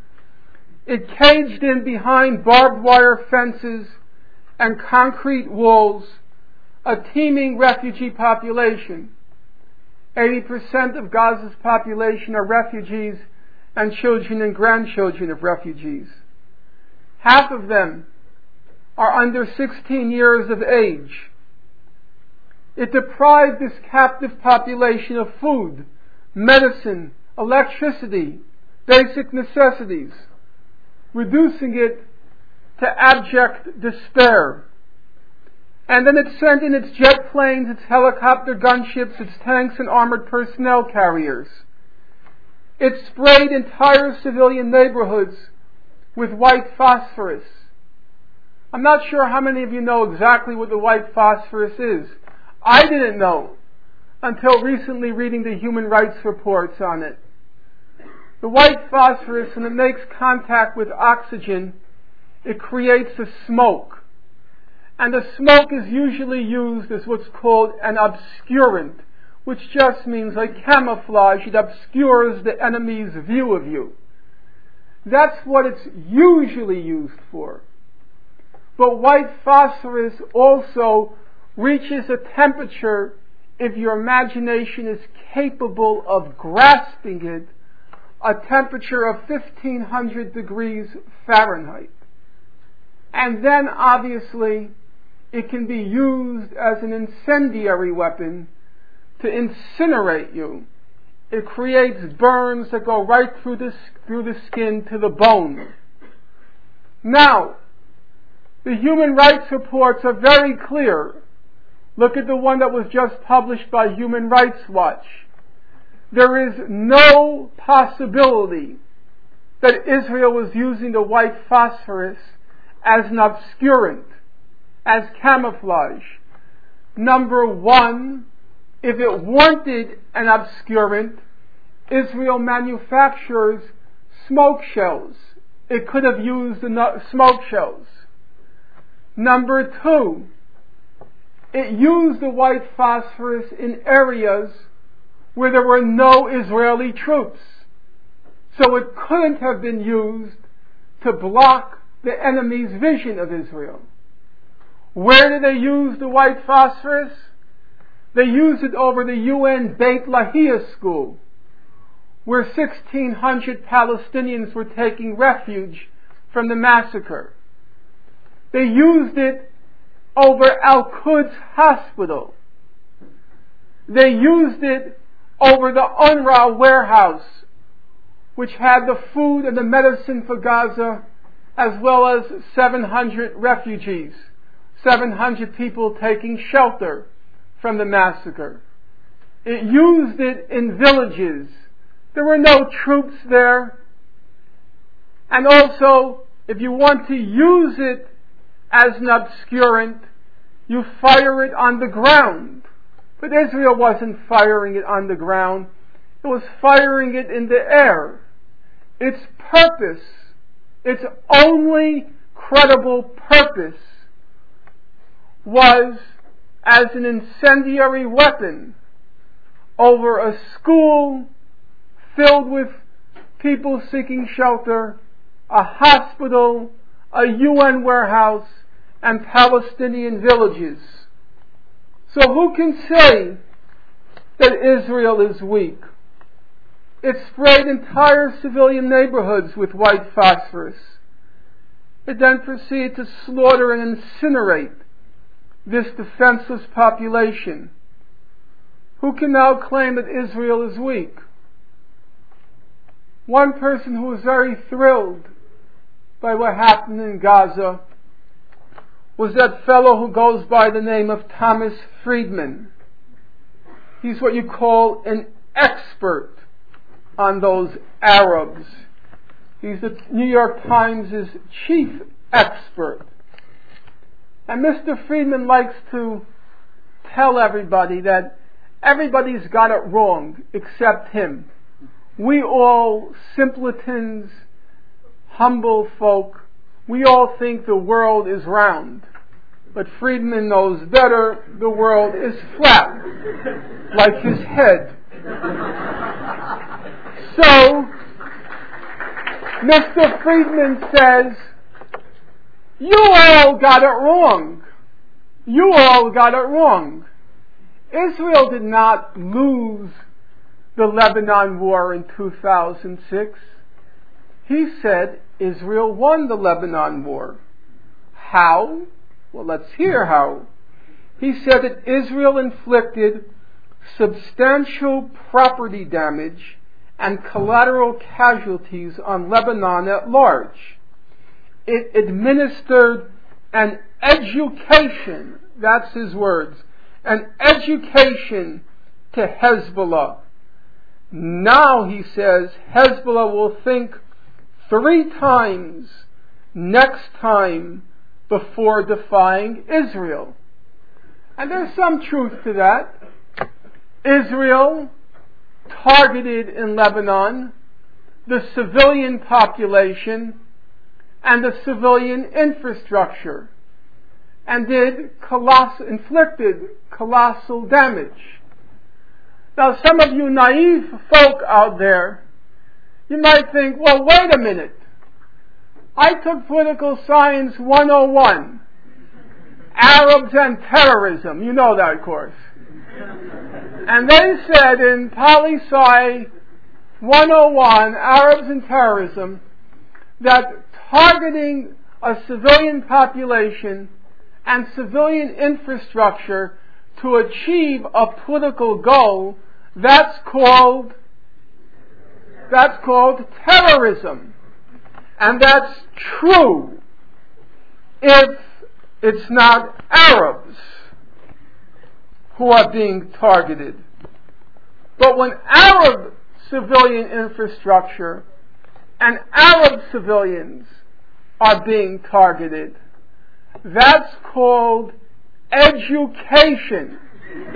[SPEAKER 2] It caged in behind barbed wire fences and concrete walls a teeming refugee population. 80% of Gaza's population are refugees and children and grandchildren of refugees. Half of them are under 16 years of age. It deprived this captive population of food, medicine, electricity, basic necessities, reducing it to abject despair. And then it sent in its jet planes, its helicopter gunships, its tanks and armored personnel carriers. It sprayed entire civilian neighborhoods with white phosphorus. I'm not sure how many of you know exactly what the white phosphorus is. I didn't know until recently reading the human rights reports on it. The white phosphorus, when it makes contact with oxygen, it creates a smoke. And the smoke is usually used as what's called an obscurant, which just means like camouflage. It obscures the enemy's view of you. That's what it's usually used for. But white phosphorus also reaches a temperature, if your imagination is capable of grasping it, a temperature of 1500 degrees Fahrenheit. And then obviously it can be used as an incendiary weapon to incinerate you. It creates burns that go right through the skin to the bone. Now, the human rights reports are very clear. Look at the one that was just published by Human Rights Watch. There is no possibility that Israel was using the white phosphorus as an obscurant, as camouflage. Number one, if it wanted an obscurant, Israel manufactures smoke shells. It could have used smoke shells. Number two, it used the white phosphorus in areas where there were no Israeli troops. So it couldn't have been used to block the enemy's vision of Israel. Where did they use the white phosphorus? They used it over the UN Beit Lahia school, where 1,600 Palestinians were taking refuge from the massacre. They used it over Al-Quds Hospital. They used it over the UNRWA warehouse, which had the food and the medicine for Gaza, as well as 700 refugees, 700 people taking shelter from the massacre. It used it in villages. There were no troops there. And also, if you want to use it as an obscurant, you fire it on the ground. But Israel wasn't firing it on the ground. It was firing it in the air. Its purpose, its only credible purpose, was as an incendiary weapon over a school filled with people seeking shelter a hospital, a UN warehouse, and Palestinian villages. So who can say that Israel is weak? It sprayed entire civilian neighborhoods with white phosphorus. It then proceeded to slaughter and incinerate this defenseless population. Who can now claim that Israel is weak? One person who was very thrilled by what happened in Gaza was that fellow who goes by the name of Thomas Friedman. He's what you call an expert on those Arabs. He's the New York Times' chief expert. And Mr. Friedman likes to tell everybody that everybody's got it wrong except him. We all simpletons, humble folk, we all think the world is round. But Friedman knows better, the world is flat, like his head. So, Mr. Friedman says, you all got it wrong. You all got it wrong. Israel did not lose the Lebanon war in 2006. He said Israel won the Lebanon war. How? Well, let's hear how. He said that Israel inflicted substantial property damage and collateral casualties on Lebanon at large. It administered an education, that's his words, an education to Hezbollah. Now, he says, Hezbollah will think 3 times next time before defying Israel. And there's some truth to that. Israel targeted in Lebanon the civilian population and the civilian infrastructure and inflicted colossal damage. Now, some of you naive folk out there, you might think, well, wait a minute. I took Political Science 101, Arabs and Terrorism. You know that course. And they said in Poli-Sci 101, Arabs and Terrorism, that targeting a civilian population and civilian infrastructure to achieve a political goal, that's called terrorism. And that's true if it's not Arabs who are being targeted. But when Arab civilian infrastructure and Arab civilians are being targeted, that's called education.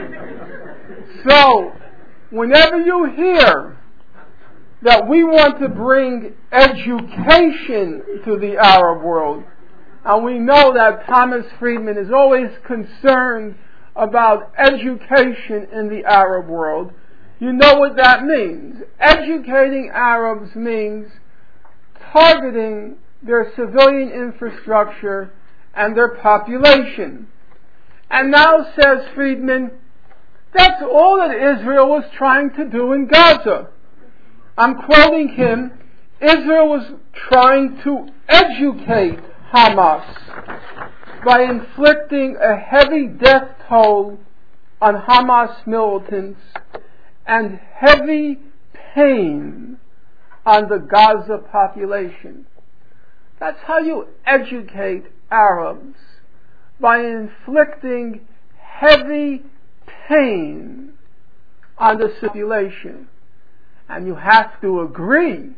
[SPEAKER 2] So, whenever you hear that we want to bring education to the Arab world, and we know that Thomas Friedman is always concerned about education in the Arab world, you know what that means. Educating Arabs means targeting their civilian infrastructure and their population. And now, says Friedman, that's all that Israel was trying to do in Gaza. I'm quoting him, Israel was trying to educate Hamas by inflicting a heavy death toll on Hamas militants and heavy pain on the Gaza population. That's how you educate Arabs, by inflicting heavy pain on the population. And you have to agree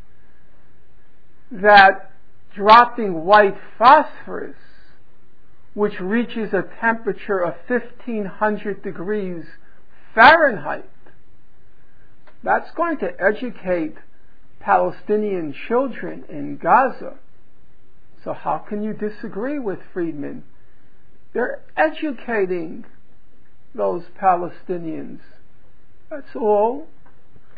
[SPEAKER 2] that dropping white phosphorus, which reaches a temperature of 1500 degrees Fahrenheit, that's going to educate Palestinian children in Gaza. So how can you disagree with Friedman? They're educating those Palestinians. That's all.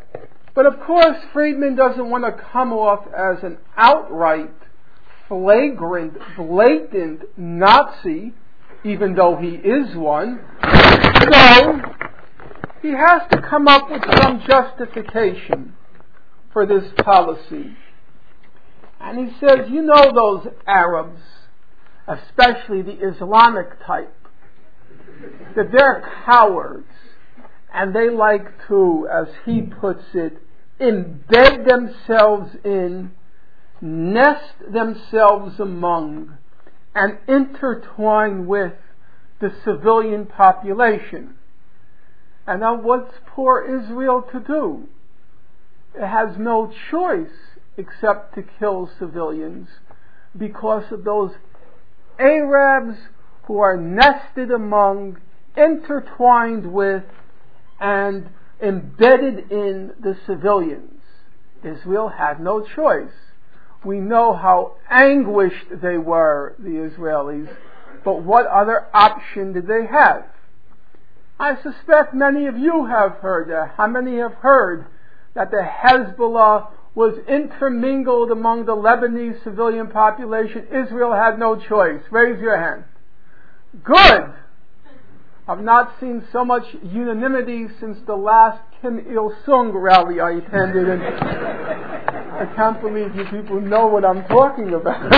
[SPEAKER 2] But of course, Friedman doesn't want to come off as an outright, flagrant, blatant Nazi, even though he is one. So, he has to come up with some justification for this policy. And he says, you know those Arabs, especially the Islamic type, that they're cowards, and they like to, as he puts it, embed themselves in, nest themselves among, and intertwine with the civilian population. And now what's poor Israel to do? It has no choice except to kill civilians because of those Arabs who are nested among, intertwined with, and embedded in the civilians. Israel had no choice. We know how anguished they were, the Israelis, but what other option did they have? I suspect many of you have heard that. How many have heard that the Hezbollah was intermingled among the Lebanese civilian population? Israel had no choice. Raise your hand. Good! I've not seen so much unanimity since the last Kim Il-sung rally I attended, and I can't believe you people know what I'm talking about.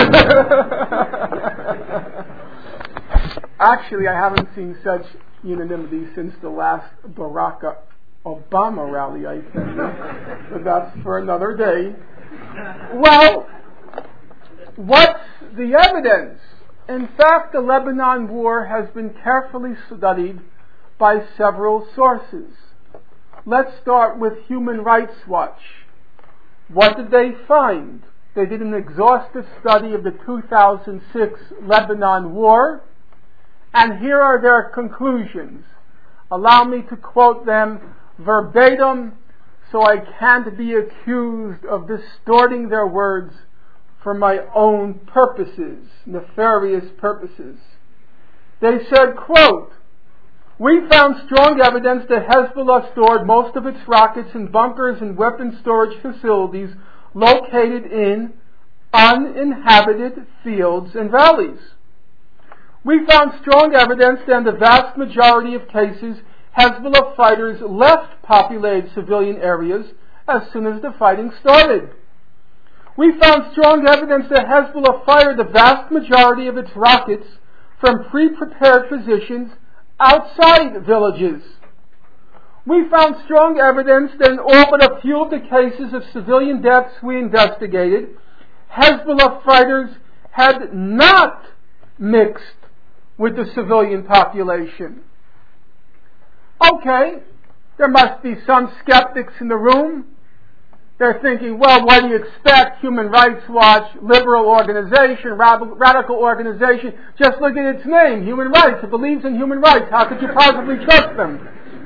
[SPEAKER 2] Actually, I haven't seen such unanimity since the last Barack Obama rally I attended, but that's for another day. Well, what's the evidence? In fact, the Lebanon War has been carefully studied by several sources. Let's start with Human Rights Watch. What did they find? They did an exhaustive study of the 2006 Lebanon War, and here are their conclusions. Allow me to quote them verbatim so I can't be accused of distorting their words for my own purposes, nefarious purposes. They said, quote, "We found strong evidence that Hezbollah stored most of its rockets in bunkers and weapon storage facilities located in uninhabited fields and valleys. We found strong evidence that in the vast majority of cases, Hezbollah fighters left populated civilian areas as soon as the fighting started. We found strong evidence that Hezbollah fired the vast majority of its rockets from pre-prepared positions outside villages. We found strong evidence that in all but a few of the cases of civilian deaths we investigated, Hezbollah fighters had not mixed with the civilian population." Okay, there must be some skeptics in the room. They're thinking, well, what do you expect? Human Rights Watch, liberal organization, radical organization. Just look at its name, human rights. It believes in human rights. How could you possibly trust them?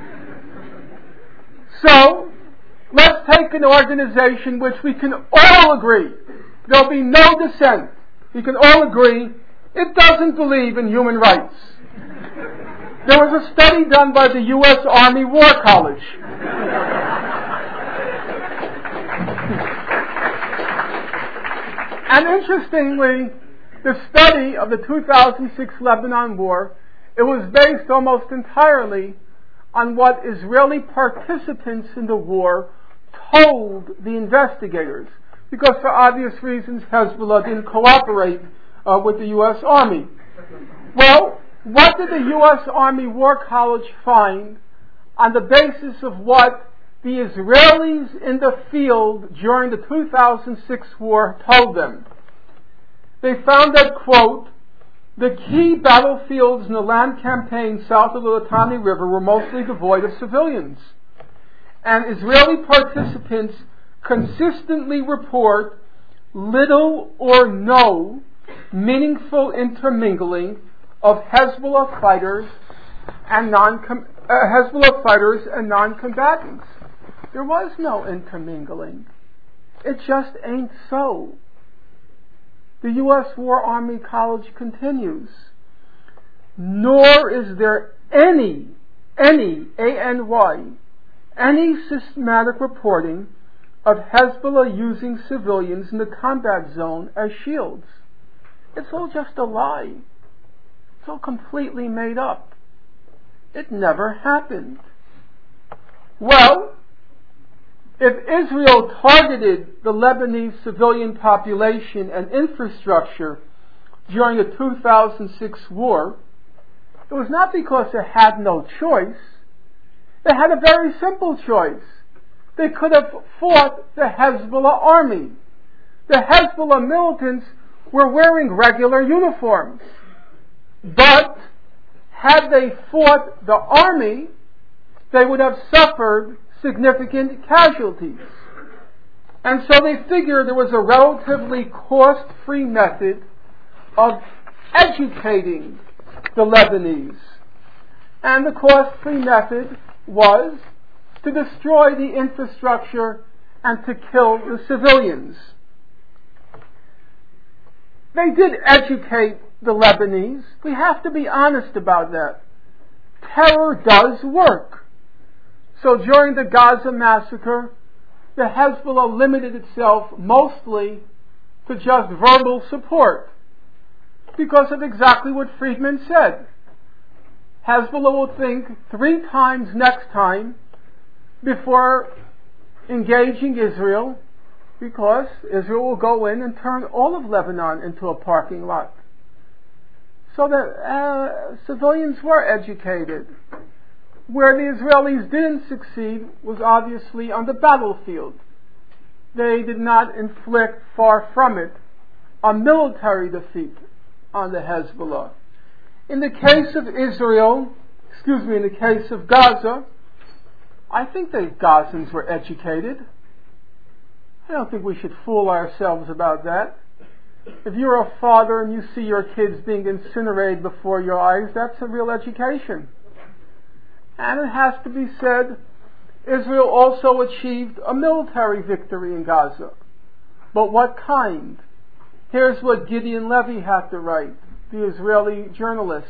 [SPEAKER 2] So, let's take an organization which we can all agree, there'll be no dissent, we can all agree, it doesn't believe in human rights. There was a study done by the U.S. Army War College. And interestingly, the study of the 2006 Lebanon War, it was based almost entirely on what Israeli participants in the war told the investigators, because for obvious reasons Hezbollah didn't cooperate with the U.S. Army. Well, what did the U.S. Army War College find on the basis of what the Israelis in the field during the 2006 war told them? They found that, quote, "The key battlefields in the land campaign south of the Litani River were mostly devoid of civilians. And Israeli participants consistently report little or no meaningful intermingling of Hezbollah fighters and non-combatants." There was no intermingling. It just ain't so. The U.S. War Army College continues, "Nor is there any, A-N-Y, any systematic reporting of Hezbollah using civilians in the combat zone as shields. It's all just a lie. It's all completely made up. It never happened. Well, if Israel targeted the Lebanese civilian population and infrastructure during the 2006 war, it was not because it had no choice. They had a very simple choice. They could have fought the Hezbollah army. The Hezbollah militants were wearing regular uniforms. But had they fought the army, they would have suffered significant casualties. And so they figured there was a relatively cost-free method of educating the Lebanese. And the cost-free method was to destroy the infrastructure and to kill the civilians. They did educate the Lebanese. We have to be honest about that. Terror does work. So during the Gaza massacre, the Hezbollah limited itself mostly to just verbal support because of exactly what Friedman said. Hezbollah will think 3 times next time before engaging Israel, because Israel will go in and turn all of Lebanon into a parking lot. So the civilians were educated. Where the Israelis didn't succeed was obviously on the battlefield. They did not inflict, far from it, a military defeat on the Hezbollah. In the case of in the case of Gaza, I think the Gazans were educated. I don't think we should fool ourselves about that. If you're a father and you see your kids being incinerated before your eyes, that's a real education. And it has to be said, Israel also achieved a military victory in Gaza. But what kind? Here's what Gideon Levy had to write, the Israeli journalist.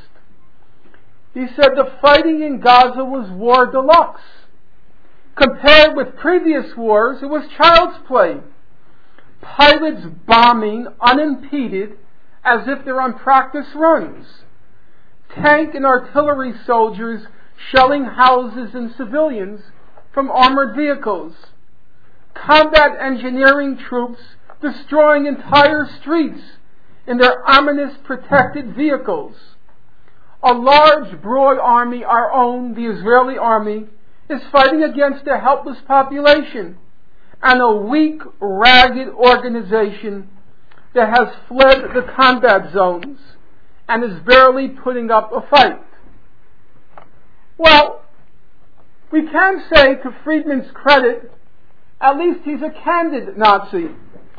[SPEAKER 2] He said the fighting in Gaza was war deluxe. Compared with previous wars, it was child's play. Pilots bombing unimpeded as if they're on practice runs. Tank and artillery soldiers shelling houses and civilians from armored vehicles. Combat engineering troops destroying entire streets in their ominous protected vehicles. A large, broad army, our own, the Israeli army, is fighting against a helpless population and a weak, ragged organization that has fled the combat zones and is barely putting up a fight. Well, we can say, to Friedman's credit, at least he's a candid Nazi.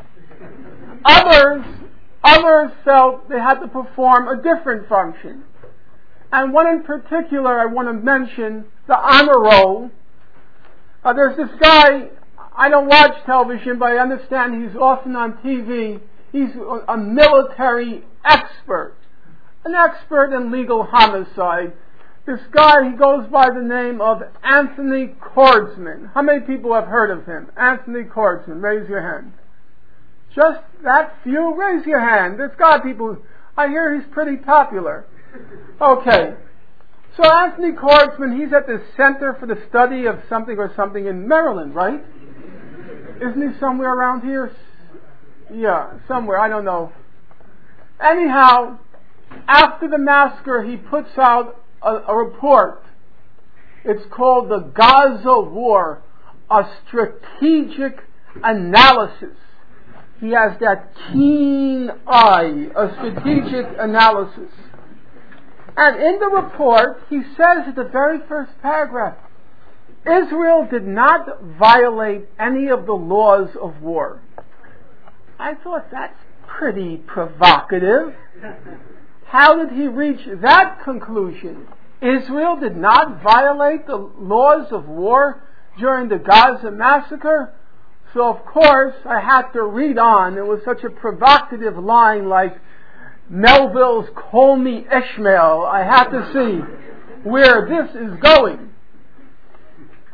[SPEAKER 2] Others felt they had to perform a different function. And one in particular I want to mention, the honor roll. There's this guy, I don't watch television, but I understand he's often on TV. He's a military expert, an expert in legal homicide. This guy, he goes by the name of Anthony Kordsman. How many people have heard of him? Anthony Kordsman, raise your hand. Just that few? Raise your hand. There's got people, I hear he's pretty popular. Okay. So Anthony Kordsman, he's at the Center for the Study of something or something in Maryland, right? Isn't he somewhere around here? Yeah, somewhere, I don't know. Anyhow, after the massacre, he puts out a report. It's called the Gaza War, a strategic analysis. He has that keen eye, a strategic analysis. And in the report, he says at the very first paragraph, Israel did not violate any of the laws of war. I thought that's pretty provocative. How did he reach that conclusion? Israel did not violate the laws of war during the Gaza massacre? So of course I had to read on. It was such a provocative line like Melville's Call Me Ishmael. I had to see where this is going.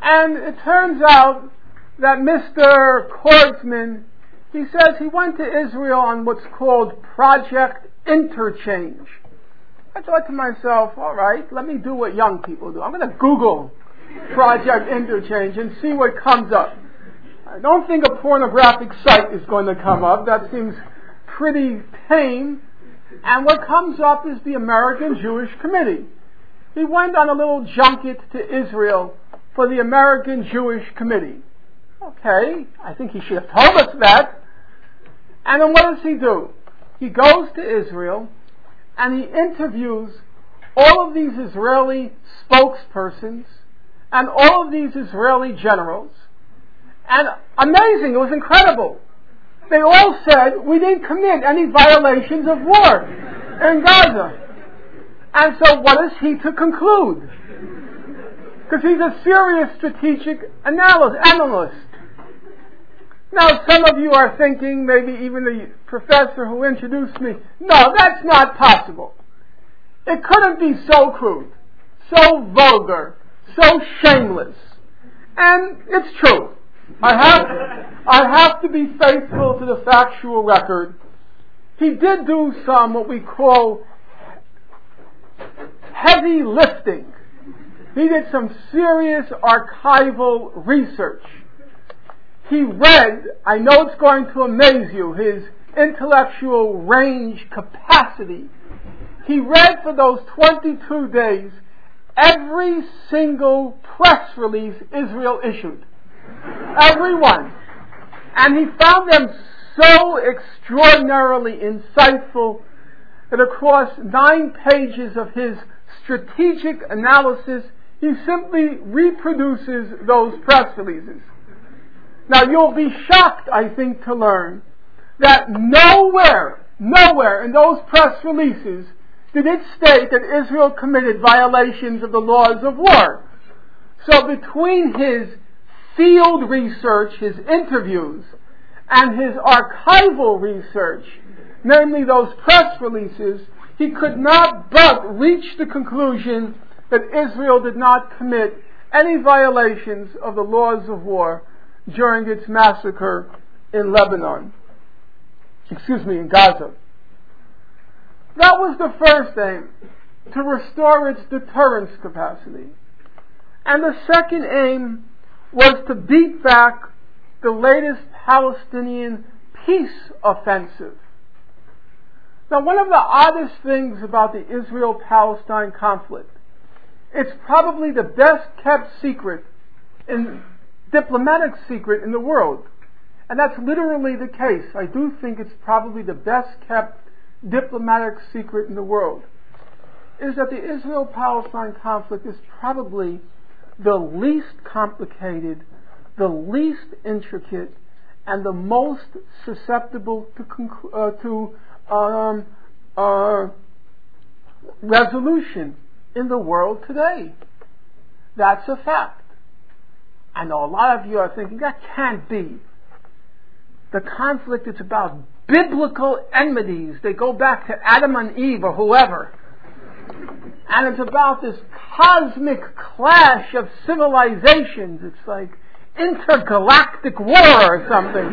[SPEAKER 2] And it turns out that Mr. Kordsman, he says he went to Israel on what's called Project Interchange. I thought to myself, all right, let me do what young people do. I'm going to Google Project Interchange and see what comes up. I don't think a pornographic site is going to come up. That seems pretty tame. And what comes up is the American Jewish Committee. He went on a little junket to Israel for the American Jewish Committee. Okay, I think he should have told us that. And then what does he do? He goes to Israel and he interviews all of these Israeli spokespersons and all of these Israeli generals. And amazing, it was incredible. They all said, we didn't commit any violations of war in Gaza. And so what is he to conclude? Because he's a serious strategic analyst. Now some of you are thinking, maybe even the professor who introduced me, no, that's not possible. It couldn't be so crude, so vulgar, so shameless. And it's true. I have to be faithful to the factual record. He did do some what we call heavy lifting. He did some serious archival research. He read, I know it's going to amaze you, his intellectual range capacity. He read for those 22 days every single press release Israel issued. Every one. And he found them so extraordinarily insightful that across 9 pages of his strategic analysis, he simply reproduces those press releases. Now you'll be shocked, I think, to learn that nowhere in those press releases did it state that Israel committed violations of the laws of war. So between his field research, his interviews, and his archival research, namely those press releases, he could not but reach the conclusion that Israel did not commit any violations of the laws of war during its massacre in in Gaza. That was the first aim, to restore its deterrence capacity. And the second aim was to beat back the latest Palestinian peace offensive. Now, one of the oddest things about the Israel-Palestine conflict, it's probably the best kept secret, diplomatic secret in the world. And that's literally the case. I do think it's probably the best kept diplomatic secret in the world, is that the Israel-Palestine conflict is probably the least complicated, the least intricate, and the most susceptible to resolution in the world today. That's a fact. I know a lot of you are thinking, that can't be. The conflict is about biblical enmities. They go back to Adam and Eve or whoever. And it's about this cosmic clash of civilizations. It's like intergalactic war or something.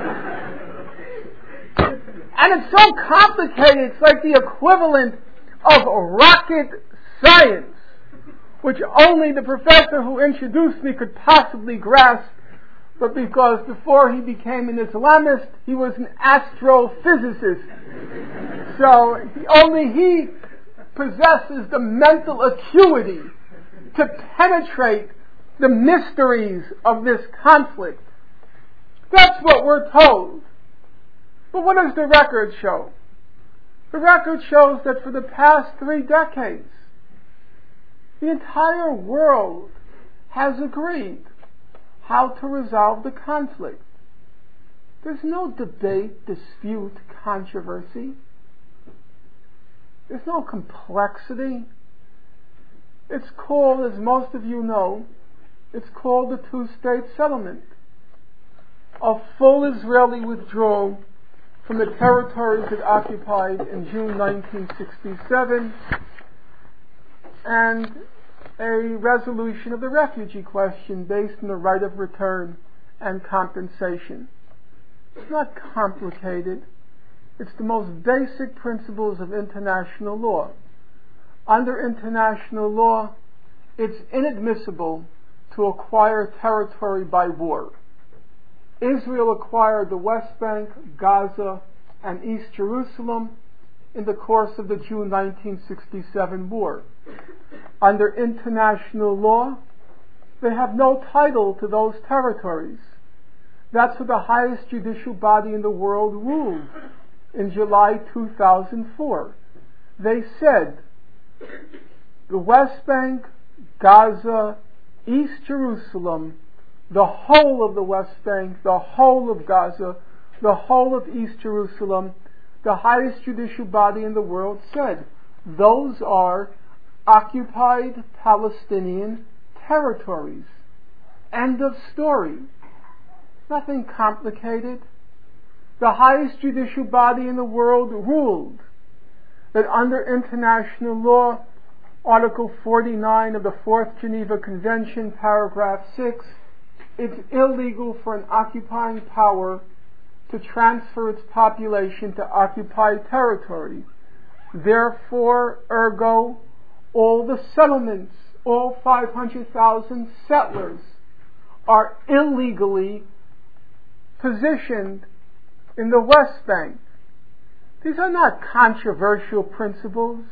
[SPEAKER 2] And it's so complicated, it's like the equivalent of rocket science, which only the professor who introduced me could possibly grasp, but because before he became an Islamist, he was an astrophysicist. So only he possesses the mental acuity to penetrate the mysteries of this conflict. That's what we're told. But what does the record show? The record shows that for the past 3 decades, the entire world has agreed how to resolve the conflict. There's no debate, dispute, controversy. There's no complexity. It's called, as most of you know, it's called the 2-state settlement. A full Israeli withdrawal from the territories it occupied in June 1967, and a resolution of the refugee question based on the right of return and compensation. It's not complicated. It's the most basic principles of international law. Under international law, it's inadmissible to acquire territory by war. Israel acquired the West Bank, Gaza, and East Jerusalem in the course of the June 1967 war. Under international law, they have no title to those territories. That's what the highest judicial body in the world ruled in July 2004. They said the West Bank, Gaza, East Jerusalem, the whole of the West Bank, the whole of Gaza, the whole of East Jerusalem, the highest judicial body in the world said those are occupied Palestinian territories. End of story. Nothing complicated. The highest judicial body in the world ruled that under international law, Article 49 of the Fourth Geneva Convention, paragraph 6, it's illegal for an occupying power to transfer its population to occupied territory. Therefore, ergo, all the settlements, all 500,000 settlers, are illegally positioned in the West Bank. These are not controversial principles.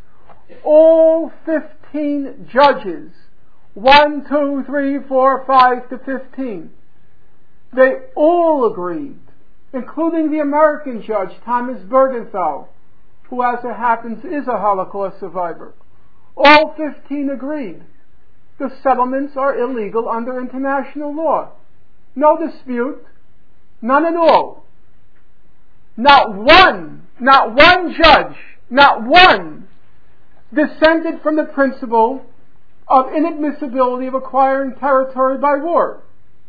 [SPEAKER 2] All 15 judges, 1, 2, 3, 4, 5 to 15, they all agreed, including the American judge, Thomas Bergenthal, who, as it happens, is a Holocaust survivor. All 15 agreed. The settlements are illegal under international law. No dispute. None at all. Not one judge, not one, dissented from the principle of inadmissibility of acquiring territory by war.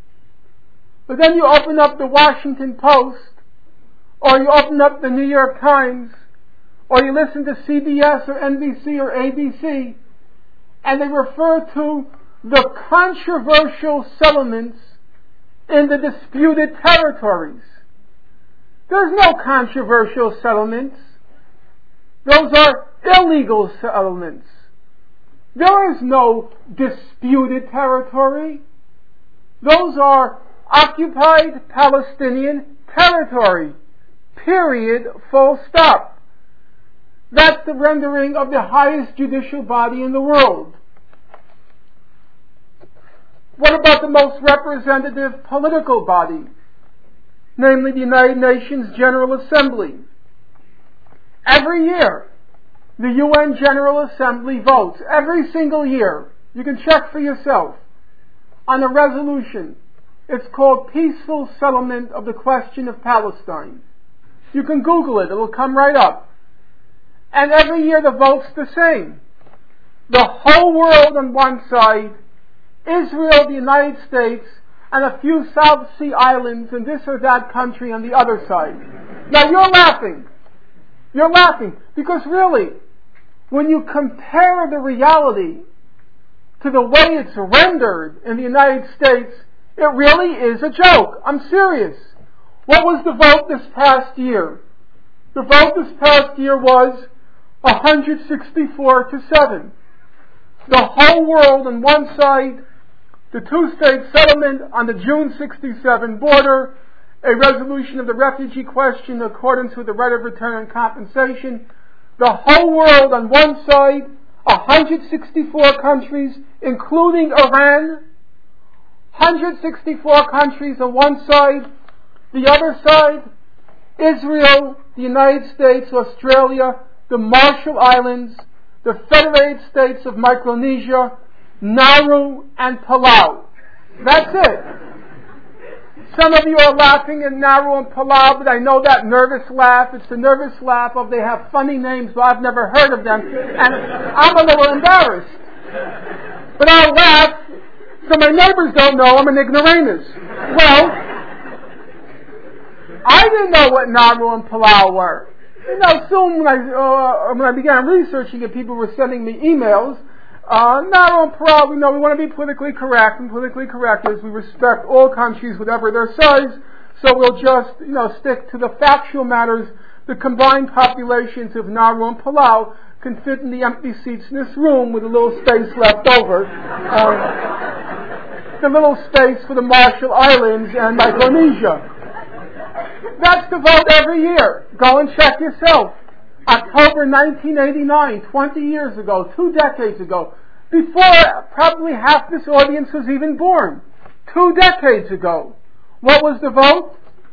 [SPEAKER 2] But then you open up the Washington Post, or you open up the New York Times, or you listen to CBS or NBC or ABC, and they refer to the controversial settlements in the disputed territories. There's no controversial settlements. Those are illegal settlements. There is no disputed territory. Those are occupied Palestinian territory. Period. Full stop. That's the rendering of the highest judicial body in the world. What about the most representative political body? Namely the United Nations General Assembly. Every year, the UN General Assembly votes, every single year, you can check for yourself, on a resolution. It's called Peaceful Settlement of the Question of Palestine. You can Google it, it'll come right up. And every year the vote's the same. The whole world on one side, Israel, the United States, and a few South Sea islands in this or that country on the other side. Now you're laughing. You're laughing because really, when you compare the reality to the way it's rendered in the United States, it really is a joke. I'm serious. What was the vote this past year? The vote this past year was 164-7. The whole world on one side, the two-state settlement on the June 67 border, a resolution of the refugee question in accordance with the right of return and compensation. The whole world on one side, 164 countries, including Iran. 164 countries on one side. The other side, Israel, the United States, Australia, the Marshall Islands, the Federated States of Micronesia, Nauru, and Palau. That's it. Some of you are laughing at Nauru and Palau, but I know that nervous laugh. It's the nervous laugh of they have funny names, but I've never heard of them, and I'm a little embarrassed. But I'll laugh so my neighbors don't know I'm an ignoramus. Well, I didn't know what Nauru and Palau were. You know, soon when I began researching it, people were sending me emails. Not on Palau, we want to be politically correct, and politically correct is we respect all countries, whatever their size, so we'll just, stick to the factual matters. The combined populations of Nauru and Palau can fit in the empty seats in this room with a little space left over. The little space for the Marshall Islands and Micronesia. That's the vote every year. Go and check yourself. October 1989, 20 years ago, 2 decades ago, before probably half this audience was even born. 2 decades ago. What was the vote?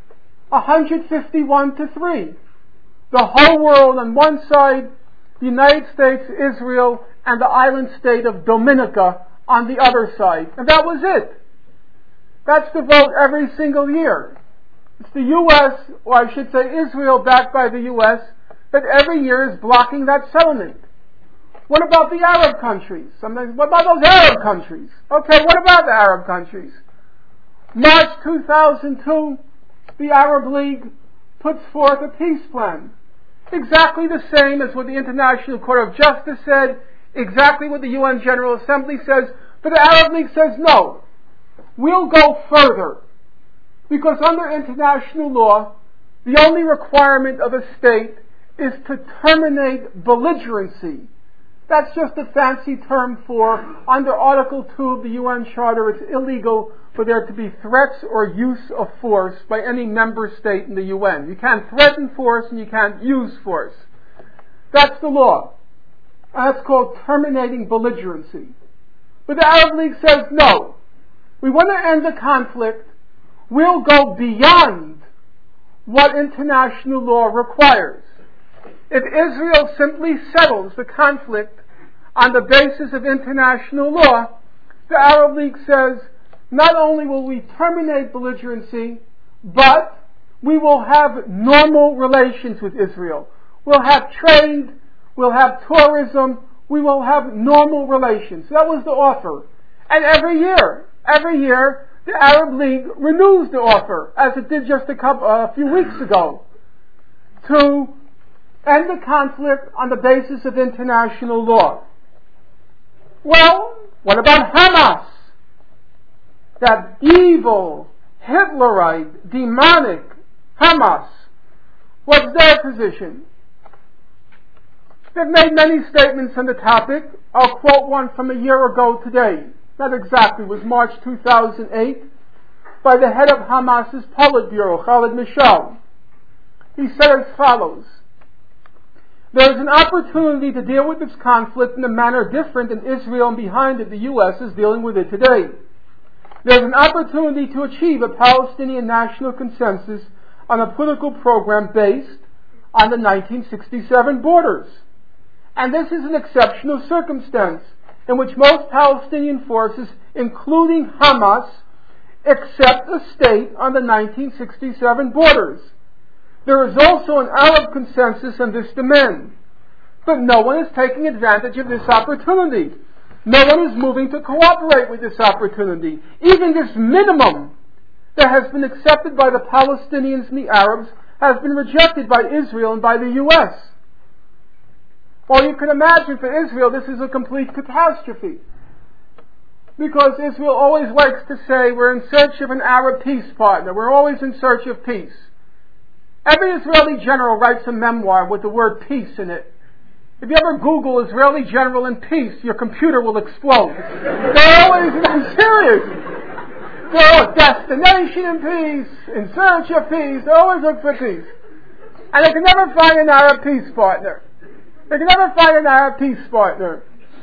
[SPEAKER 2] 151-3. The whole world on one side, the United States, Israel, and the island state of Dominica on the other side. And that was it. That's the vote every single year. It's the U.S., or I should say Israel, backed by the U.S., that every year is blocking that settlement. What about the Arab countries? What about those Arab countries? Okay, what about the Arab countries? March 2002, the Arab League puts forth a peace plan. Exactly the same as what the International Court of Justice said, exactly what the UN General Assembly says, but the Arab League says no. We'll go further. Because under international law, the only requirement of a state is to terminate belligerency. That's just a fancy term for, under Article 2 of the UN Charter, it's illegal for there to be threats or use of force by any member state in the UN. You can't threaten force and you can't use force. That's the law. That's called terminating belligerency. But the Arab League says no. We want to end the conflict. We'll go beyond what international law requires. If Israel simply settles the conflict on the basis of international law, the Arab League says, not only will we terminate belligerency, but we will have normal relations with Israel. We'll have trade, we'll have tourism, we will have normal relations. That was the offer. And every year, the Arab League renews the offer, as it did just a few weeks ago, to end the conflict on the basis of international law. Well, what about Hamas? That evil, Hitlerite, demonic Hamas. What's their position? They've made many statements on the topic. I'll quote one from a year ago today. Not exactly, it was March 2008, by the head of Hamas's Politburo, Khalid Mishal. He said as follows: there is an opportunity to deal with this conflict in a manner different than Israel and behind it the U.S. is dealing with it today. There is an opportunity to achieve a Palestinian national consensus on a political program based on the 1967 borders. And this is an exceptional circumstance in which most Palestinian forces, including Hamas, accept a state on the 1967 borders. There is also an Arab consensus on this demand. But no one is taking advantage of this opportunity. No one is moving to cooperate with this opportunity. Even this minimum that has been accepted by the Palestinians and the Arabs has been rejected by Israel and by the U.S. Well, you can imagine for Israel this is a complete catastrophe. Because Israel always likes to say we're in search of an Arab peace partner. We're always in search of peace. Every Israeli general writes a memoir with the word peace in it. If you ever Google Israeli general in peace, your computer will explode. They're always, I'm serious. They're always destination in peace, in search of peace, they always look for peace. And they can never find an Arab peace partner. They can never find an Arab peace partner.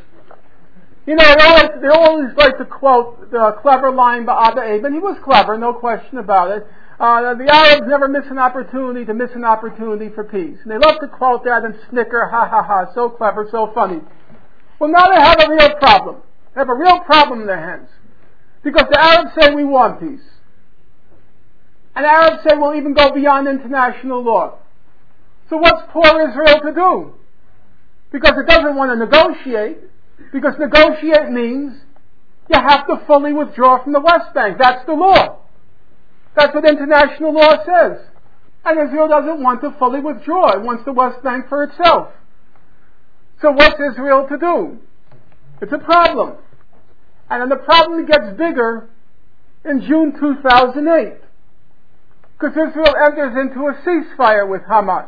[SPEAKER 2] You know, they always like to quote the clever line by Abba Eban, and he was clever, no question about it. The Arabs never miss an opportunity to miss an opportunity for peace. And they love to quote that and snicker, ha ha ha, so clever, so funny. Well, now they have a real problem. They have a real problem in their hands. Because the Arabs say we want peace. And the Arabs say we'll even go beyond international law. So what's poor Israel to do? Because it doesn't want to negotiate. Because negotiate means you have to fully withdraw from the West Bank. That's the law. That's what international law says. And Israel doesn't want to fully withdraw. It wants the West Bank for itself. So what's Israel to do? It's a problem. And then the problem gets bigger in June 2008. Because Israel enters into a ceasefire with Hamas.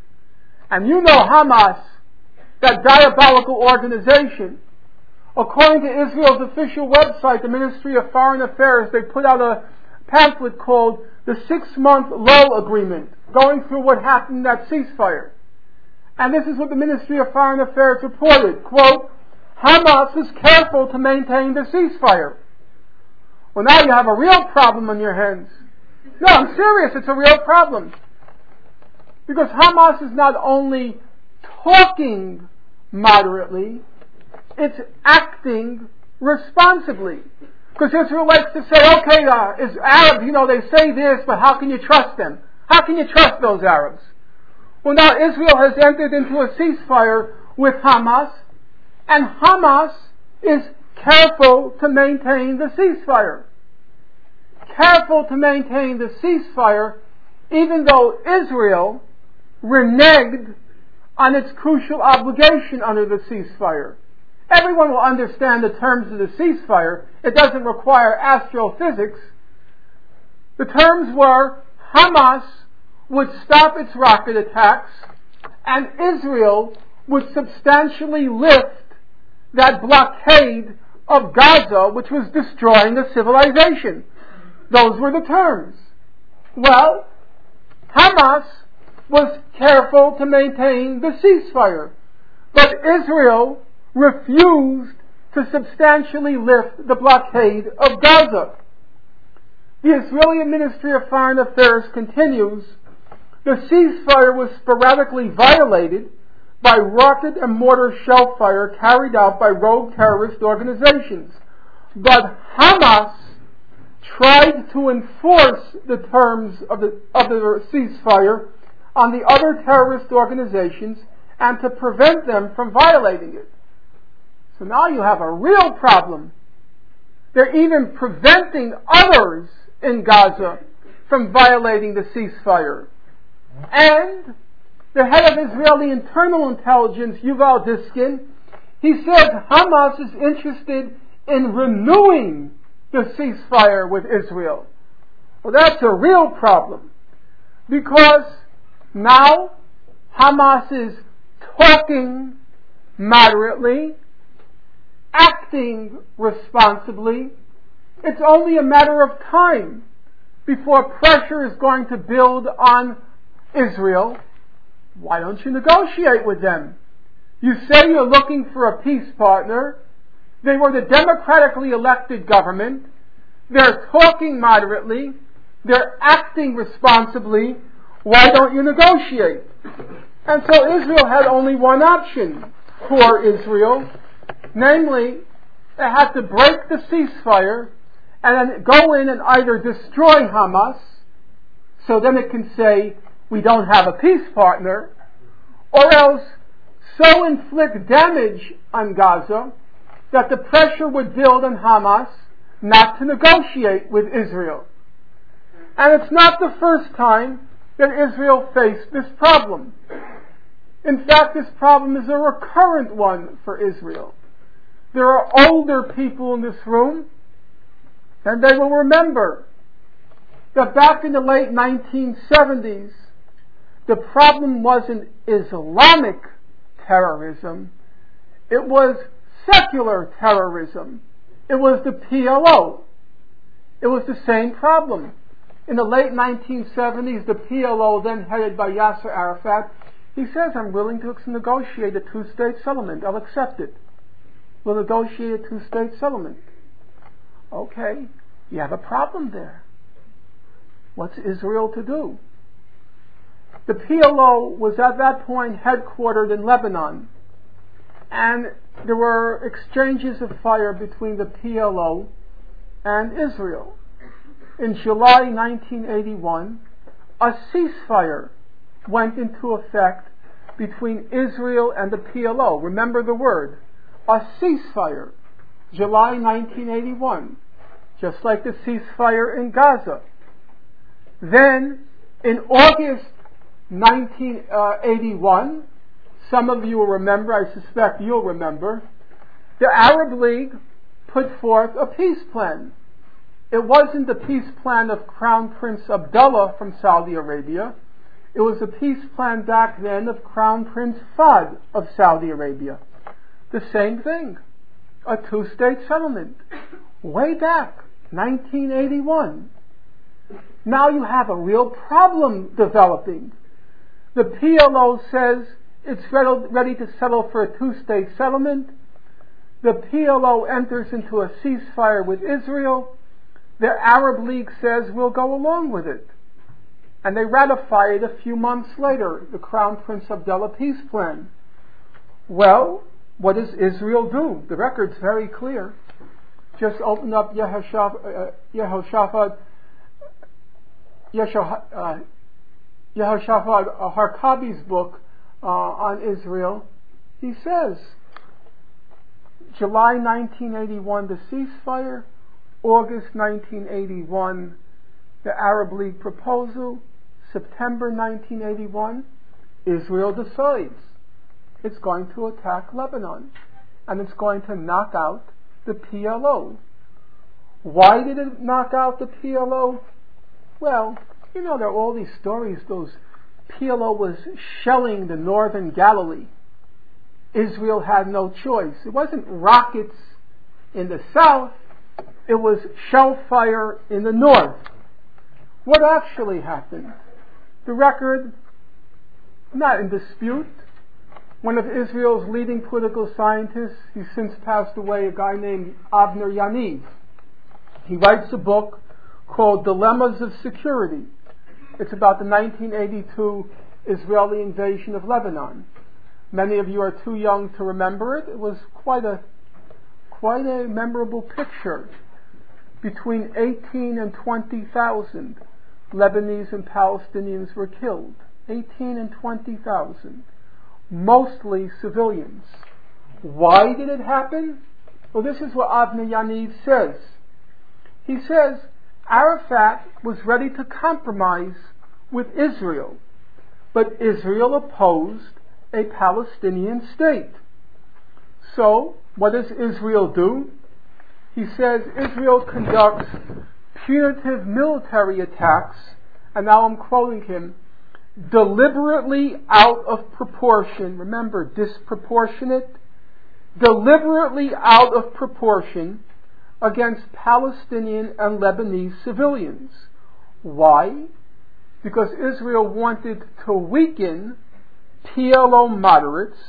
[SPEAKER 2] And you know Hamas, that diabolical organization. According to Israel's official website, the Ministry of Foreign Affairs, they put out a pamphlet called the 6-month lull agreement, going through what happened in that ceasefire. And this is what the Ministry of Foreign Affairs reported. Quote, Hamas was careful to maintain the ceasefire. Well, now you have a real problem on your hands. No, I'm serious, it's a real problem. Because Hamas is not only talking moderately, it's acting responsibly. Because Israel likes to say, okay, is Arabs, they say this, but how can you trust them? How can you trust those Arabs? Well, now Israel has entered into a ceasefire with Hamas, and Hamas is careful to maintain the ceasefire. Careful to maintain the ceasefire, even though Israel reneged on its crucial obligation under the ceasefire. Everyone will understand the terms of the ceasefire. It doesn't require astrophysics. The terms were Hamas would stop its rocket attacks and Israel would substantially lift that blockade of Gaza, which was destroying the civilization. Those were the terms. Well, Hamas was careful to maintain the ceasefire, but Israel refused to substantially lift the blockade of Gaza. The Israeli Ministry of Foreign Affairs continues, the ceasefire was sporadically violated by rocket and mortar shell fire carried out by rogue terrorist organizations. But Hamas tried to enforce the terms of the ceasefire on the other terrorist organizations and to prevent them from violating it. So now you have a real problem. They're even preventing others in Gaza from violating the ceasefire. And the head of Israeli internal intelligence, Yuval Diskin, he says Hamas is interested in renewing the ceasefire with Israel. Well, that's a real problem, because now Hamas is talking moderately, acting responsibly. It's only a matter of time before pressure is going to build on Israel. Why don't you negotiate with them? You say you're looking for a peace partner. They were the democratically elected government. They're talking moderately. They're acting responsibly. Why don't you negotiate? And so Israel had only one option for Israel, namely, they had to break the ceasefire and then go in and either destroy Hamas, so then it can say, we don't have a peace partner, or else so inflict damage on Gaza that the pressure would build on Hamas not to negotiate with Israel. And it's not the first time that Israel faced this problem. In fact, this problem is a recurrent one for Israel. There are older people in this room, and they will remember that back in the late 1970s, the problem wasn't Islamic terrorism, it was secular terrorism. It was the PLO. It was the same problem. In the late 1970s, the PLO, then headed by Yasser Arafat, he says, I'm willing to negotiate a two-state settlement. I'll accept it. We'll negotiate a two-state settlement. Okay, you have a problem there. What's Israel to do? The PLO was at that point headquartered in Lebanon, and there were exchanges of fire between the PLO and Israel. In July 1981, a ceasefire went into effect between Israel and the PLO. Remember the word, a ceasefire. July 1981, just like the ceasefire in Gaza. Then, in August 1981, some of you will remember, I suspect you'll remember, the Arab League put forth a peace plan. It wasn't the peace plan of Crown Prince Abdullah from Saudi Arabia. It was a peace plan back then of Crown Prince Fahd of Saudi Arabia. The same thing. A two-state settlement. Way back, 1981. Now you have a real problem developing. The PLO says it's ready to settle for a two-state settlement. The PLO enters into a ceasefire with Israel. The Arab League says we'll go along with it. And they ratify it a few months later, the Crown Prince Abdullah peace plan. Well, what does Israel do? The record's very clear. Just open up Yehoshaphat Harkabi's book on Israel. He says, July 1981, the ceasefire. August 1981, the Arab League proposal. September 1981, Israel decides it's going to attack Lebanon and it's going to knock out the PLO. Why did it knock out the PLO? Well, there are all these stories. Those PLO was shelling the northern Galilee. Israel had no choice. It wasn't rockets in the south. It was shell fire in the north. What actually happened? The record, not in dispute. One of Israel's leading political scientists, he's since passed away, a guy named Avner Yaniv. He writes a book called Dilemmas of Security. It's about the 1982 Israeli invasion of Lebanon. Many of you are too young to remember it. It was quite a memorable picture. Between 18 and 20,000 Lebanese and Palestinians were killed. 18 and 20,000. Mostly civilians. Why did it happen? Well, this is what Avner Yaniv says. He says Arafat was ready to compromise with Israel, but Israel opposed a Palestinian state. So, what does Israel do? He says Israel conducts punitive military attacks, and now I'm quoting him, deliberately out of proportion, remember, disproportionate, deliberately out of proportion against Palestinian and Lebanese civilians. Why? Because Israel wanted to weaken PLO moderates,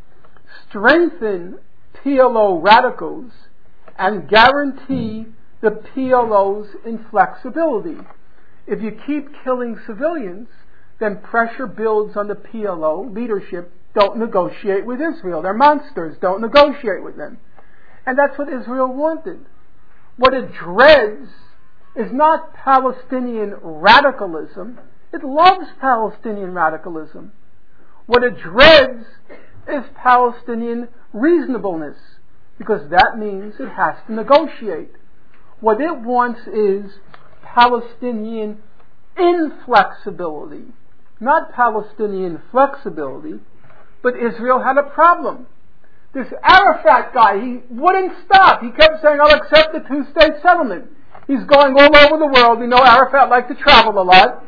[SPEAKER 2] strengthen PLO radicals, and guarantee the PLO's inflexibility. If you keep killing civilians, then pressure builds on the PLO leadership. Don't negotiate with Israel. They're monsters. Don't negotiate with them. And that's what Israel wanted. What it dreads is not Palestinian radicalism. It loves Palestinian radicalism. What it dreads is Palestinian reasonableness, because that means it has to negotiate. What it wants is Palestinian inflexibility, not Palestinian flexibility. But Israel had a problem. This Arafat guy, he wouldn't stop. He kept saying, I'll accept the two-state settlement. He's going all over the world. We know Arafat liked to travel a lot.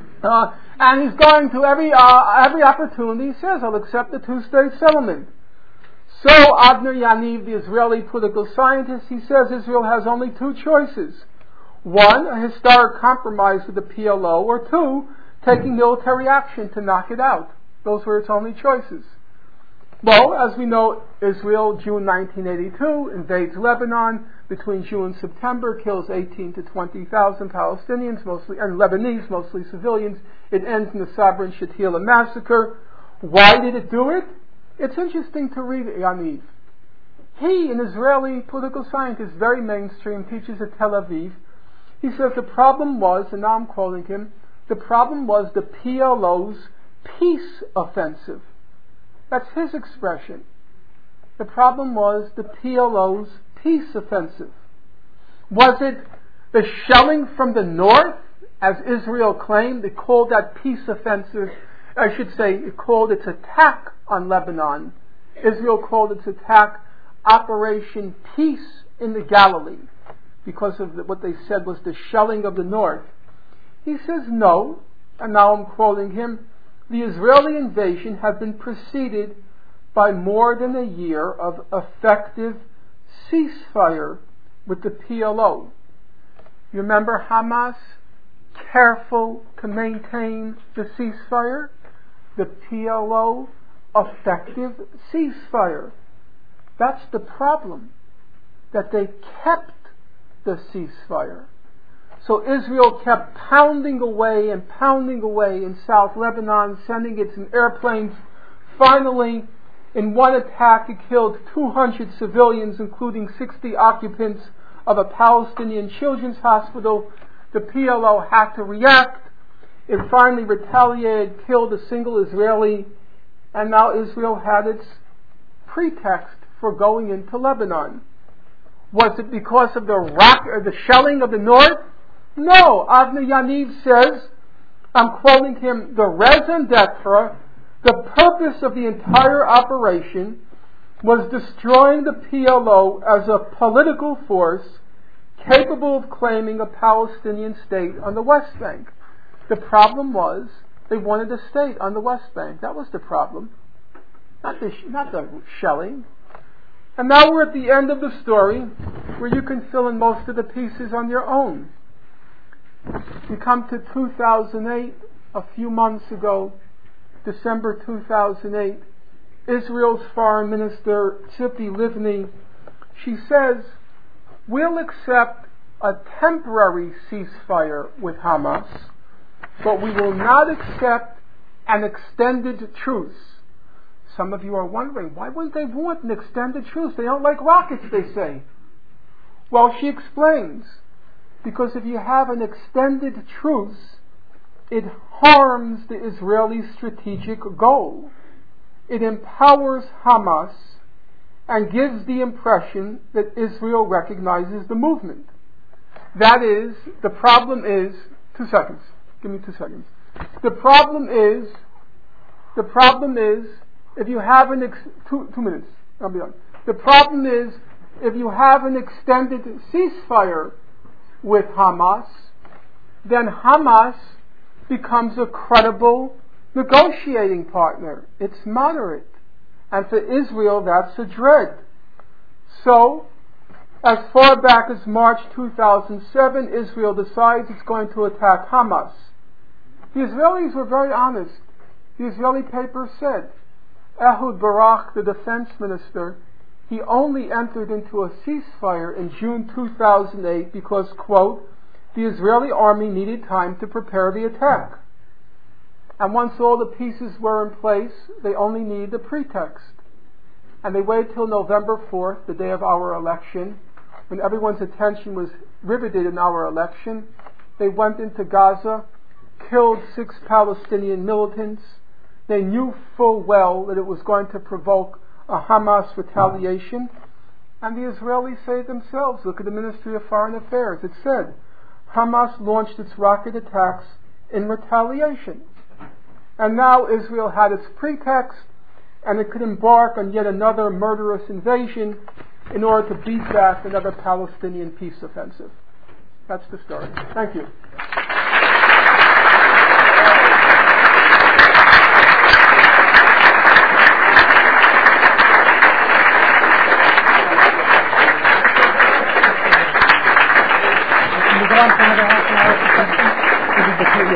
[SPEAKER 2] And he's going to every opportunity. He says, I'll accept the two-state settlement. So Avner Yaniv, the Israeli political scientist, he says Israel has only two choices. One, a historic compromise with the PLO, or two, taking military action to knock it out. Those were its only choices. Well, as we know, Israel, June 1982, invades Lebanon. Between June and September, kills 18 to 20,000 Palestinians, mostly, and Lebanese, mostly civilians. It ends in the Sabra and Shatila massacre. Why did it do it? It's interesting to read Yaniv. He, an Israeli political scientist, very mainstream, teaches at Tel Aviv. He says the problem was, and now I'm quoting him, the problem was the PLO's peace offensive. That's his expression. The problem was the PLO's peace offensive. Was it the shelling from the north, as Israel claimed? It called that peace offensive, it called its attack on Lebanon. Israel called its attack Operation Peace in the Galilee, because of what they said was the shelling of the north. He says no, and now I'm quoting him, the Israeli invasion had been preceded by more than a year of effective ceasefire with the PLO. You remember Hamas, careful to maintain the ceasefire? The PLO, effective ceasefire. That's the problem, that they kept the ceasefire. So Israel kept pounding away in South Lebanon, sending its airplanes. Finally, in one attack, it killed 200 civilians, including 60 occupants of a Palestinian children's hospital. The PLO had to react. It finally retaliated, killed a single Israeli, and now Israel had its pretext for going into Lebanon. Was it because of the shelling of the north? No. Avner Yaniv says, I'm quoting him, the raison d'etre, the purpose of the entire operation was destroying the PLO as a political force capable of claiming a Palestinian state on the West Bank. The problem was they wanted a state on the West Bank. That was the problem, not the shelling. And now we're at the end of the story, where you can fill in most of the pieces on your own. We come to 2008, a few months ago, December 2008. Israel's Foreign Minister, Tzipi Livni, she says, we'll accept a temporary ceasefire with Hamas, but we will not accept an extended truce. Some of you are wondering, why wouldn't they want an extended truce? They don't like rockets, they say. Well, she explains, because if you have an extended truce, it harms the Israeli strategic goal. It empowers Hamas and gives the impression that Israel recognizes the movement. That is, the problem is, 2 seconds, give me 2 seconds. The problem is, if you have 2 minutes, I'll be done. The problem is, if you have an extended ceasefire with Hamas, then Hamas becomes a credible negotiating partner. It's moderate. And for Israel, that's a dread. So, as far back as March 2007, Israel decides it's going to attack Hamas. The Israelis were very honest. The Israeli paper said, Ehud Barak, the defense minister, he only entered into a ceasefire in June 2008 because, quote, the Israeli army needed time to prepare the attack. And once all the pieces were in place, they only needed a pretext. And they waited till November 4th, the day of our election, when everyone's attention was riveted in our election. They went into Gaza, killed 6 Palestinian militants. They knew full well that it was going to provoke a Hamas retaliation. And the Israelis say themselves, look at the Ministry of Foreign Affairs, it said, Hamas launched its rocket attacks in retaliation. And now Israel had its pretext, and it could embark on yet another murderous invasion in order to beat back another Palestinian peace offensive. That's the story. Thank you.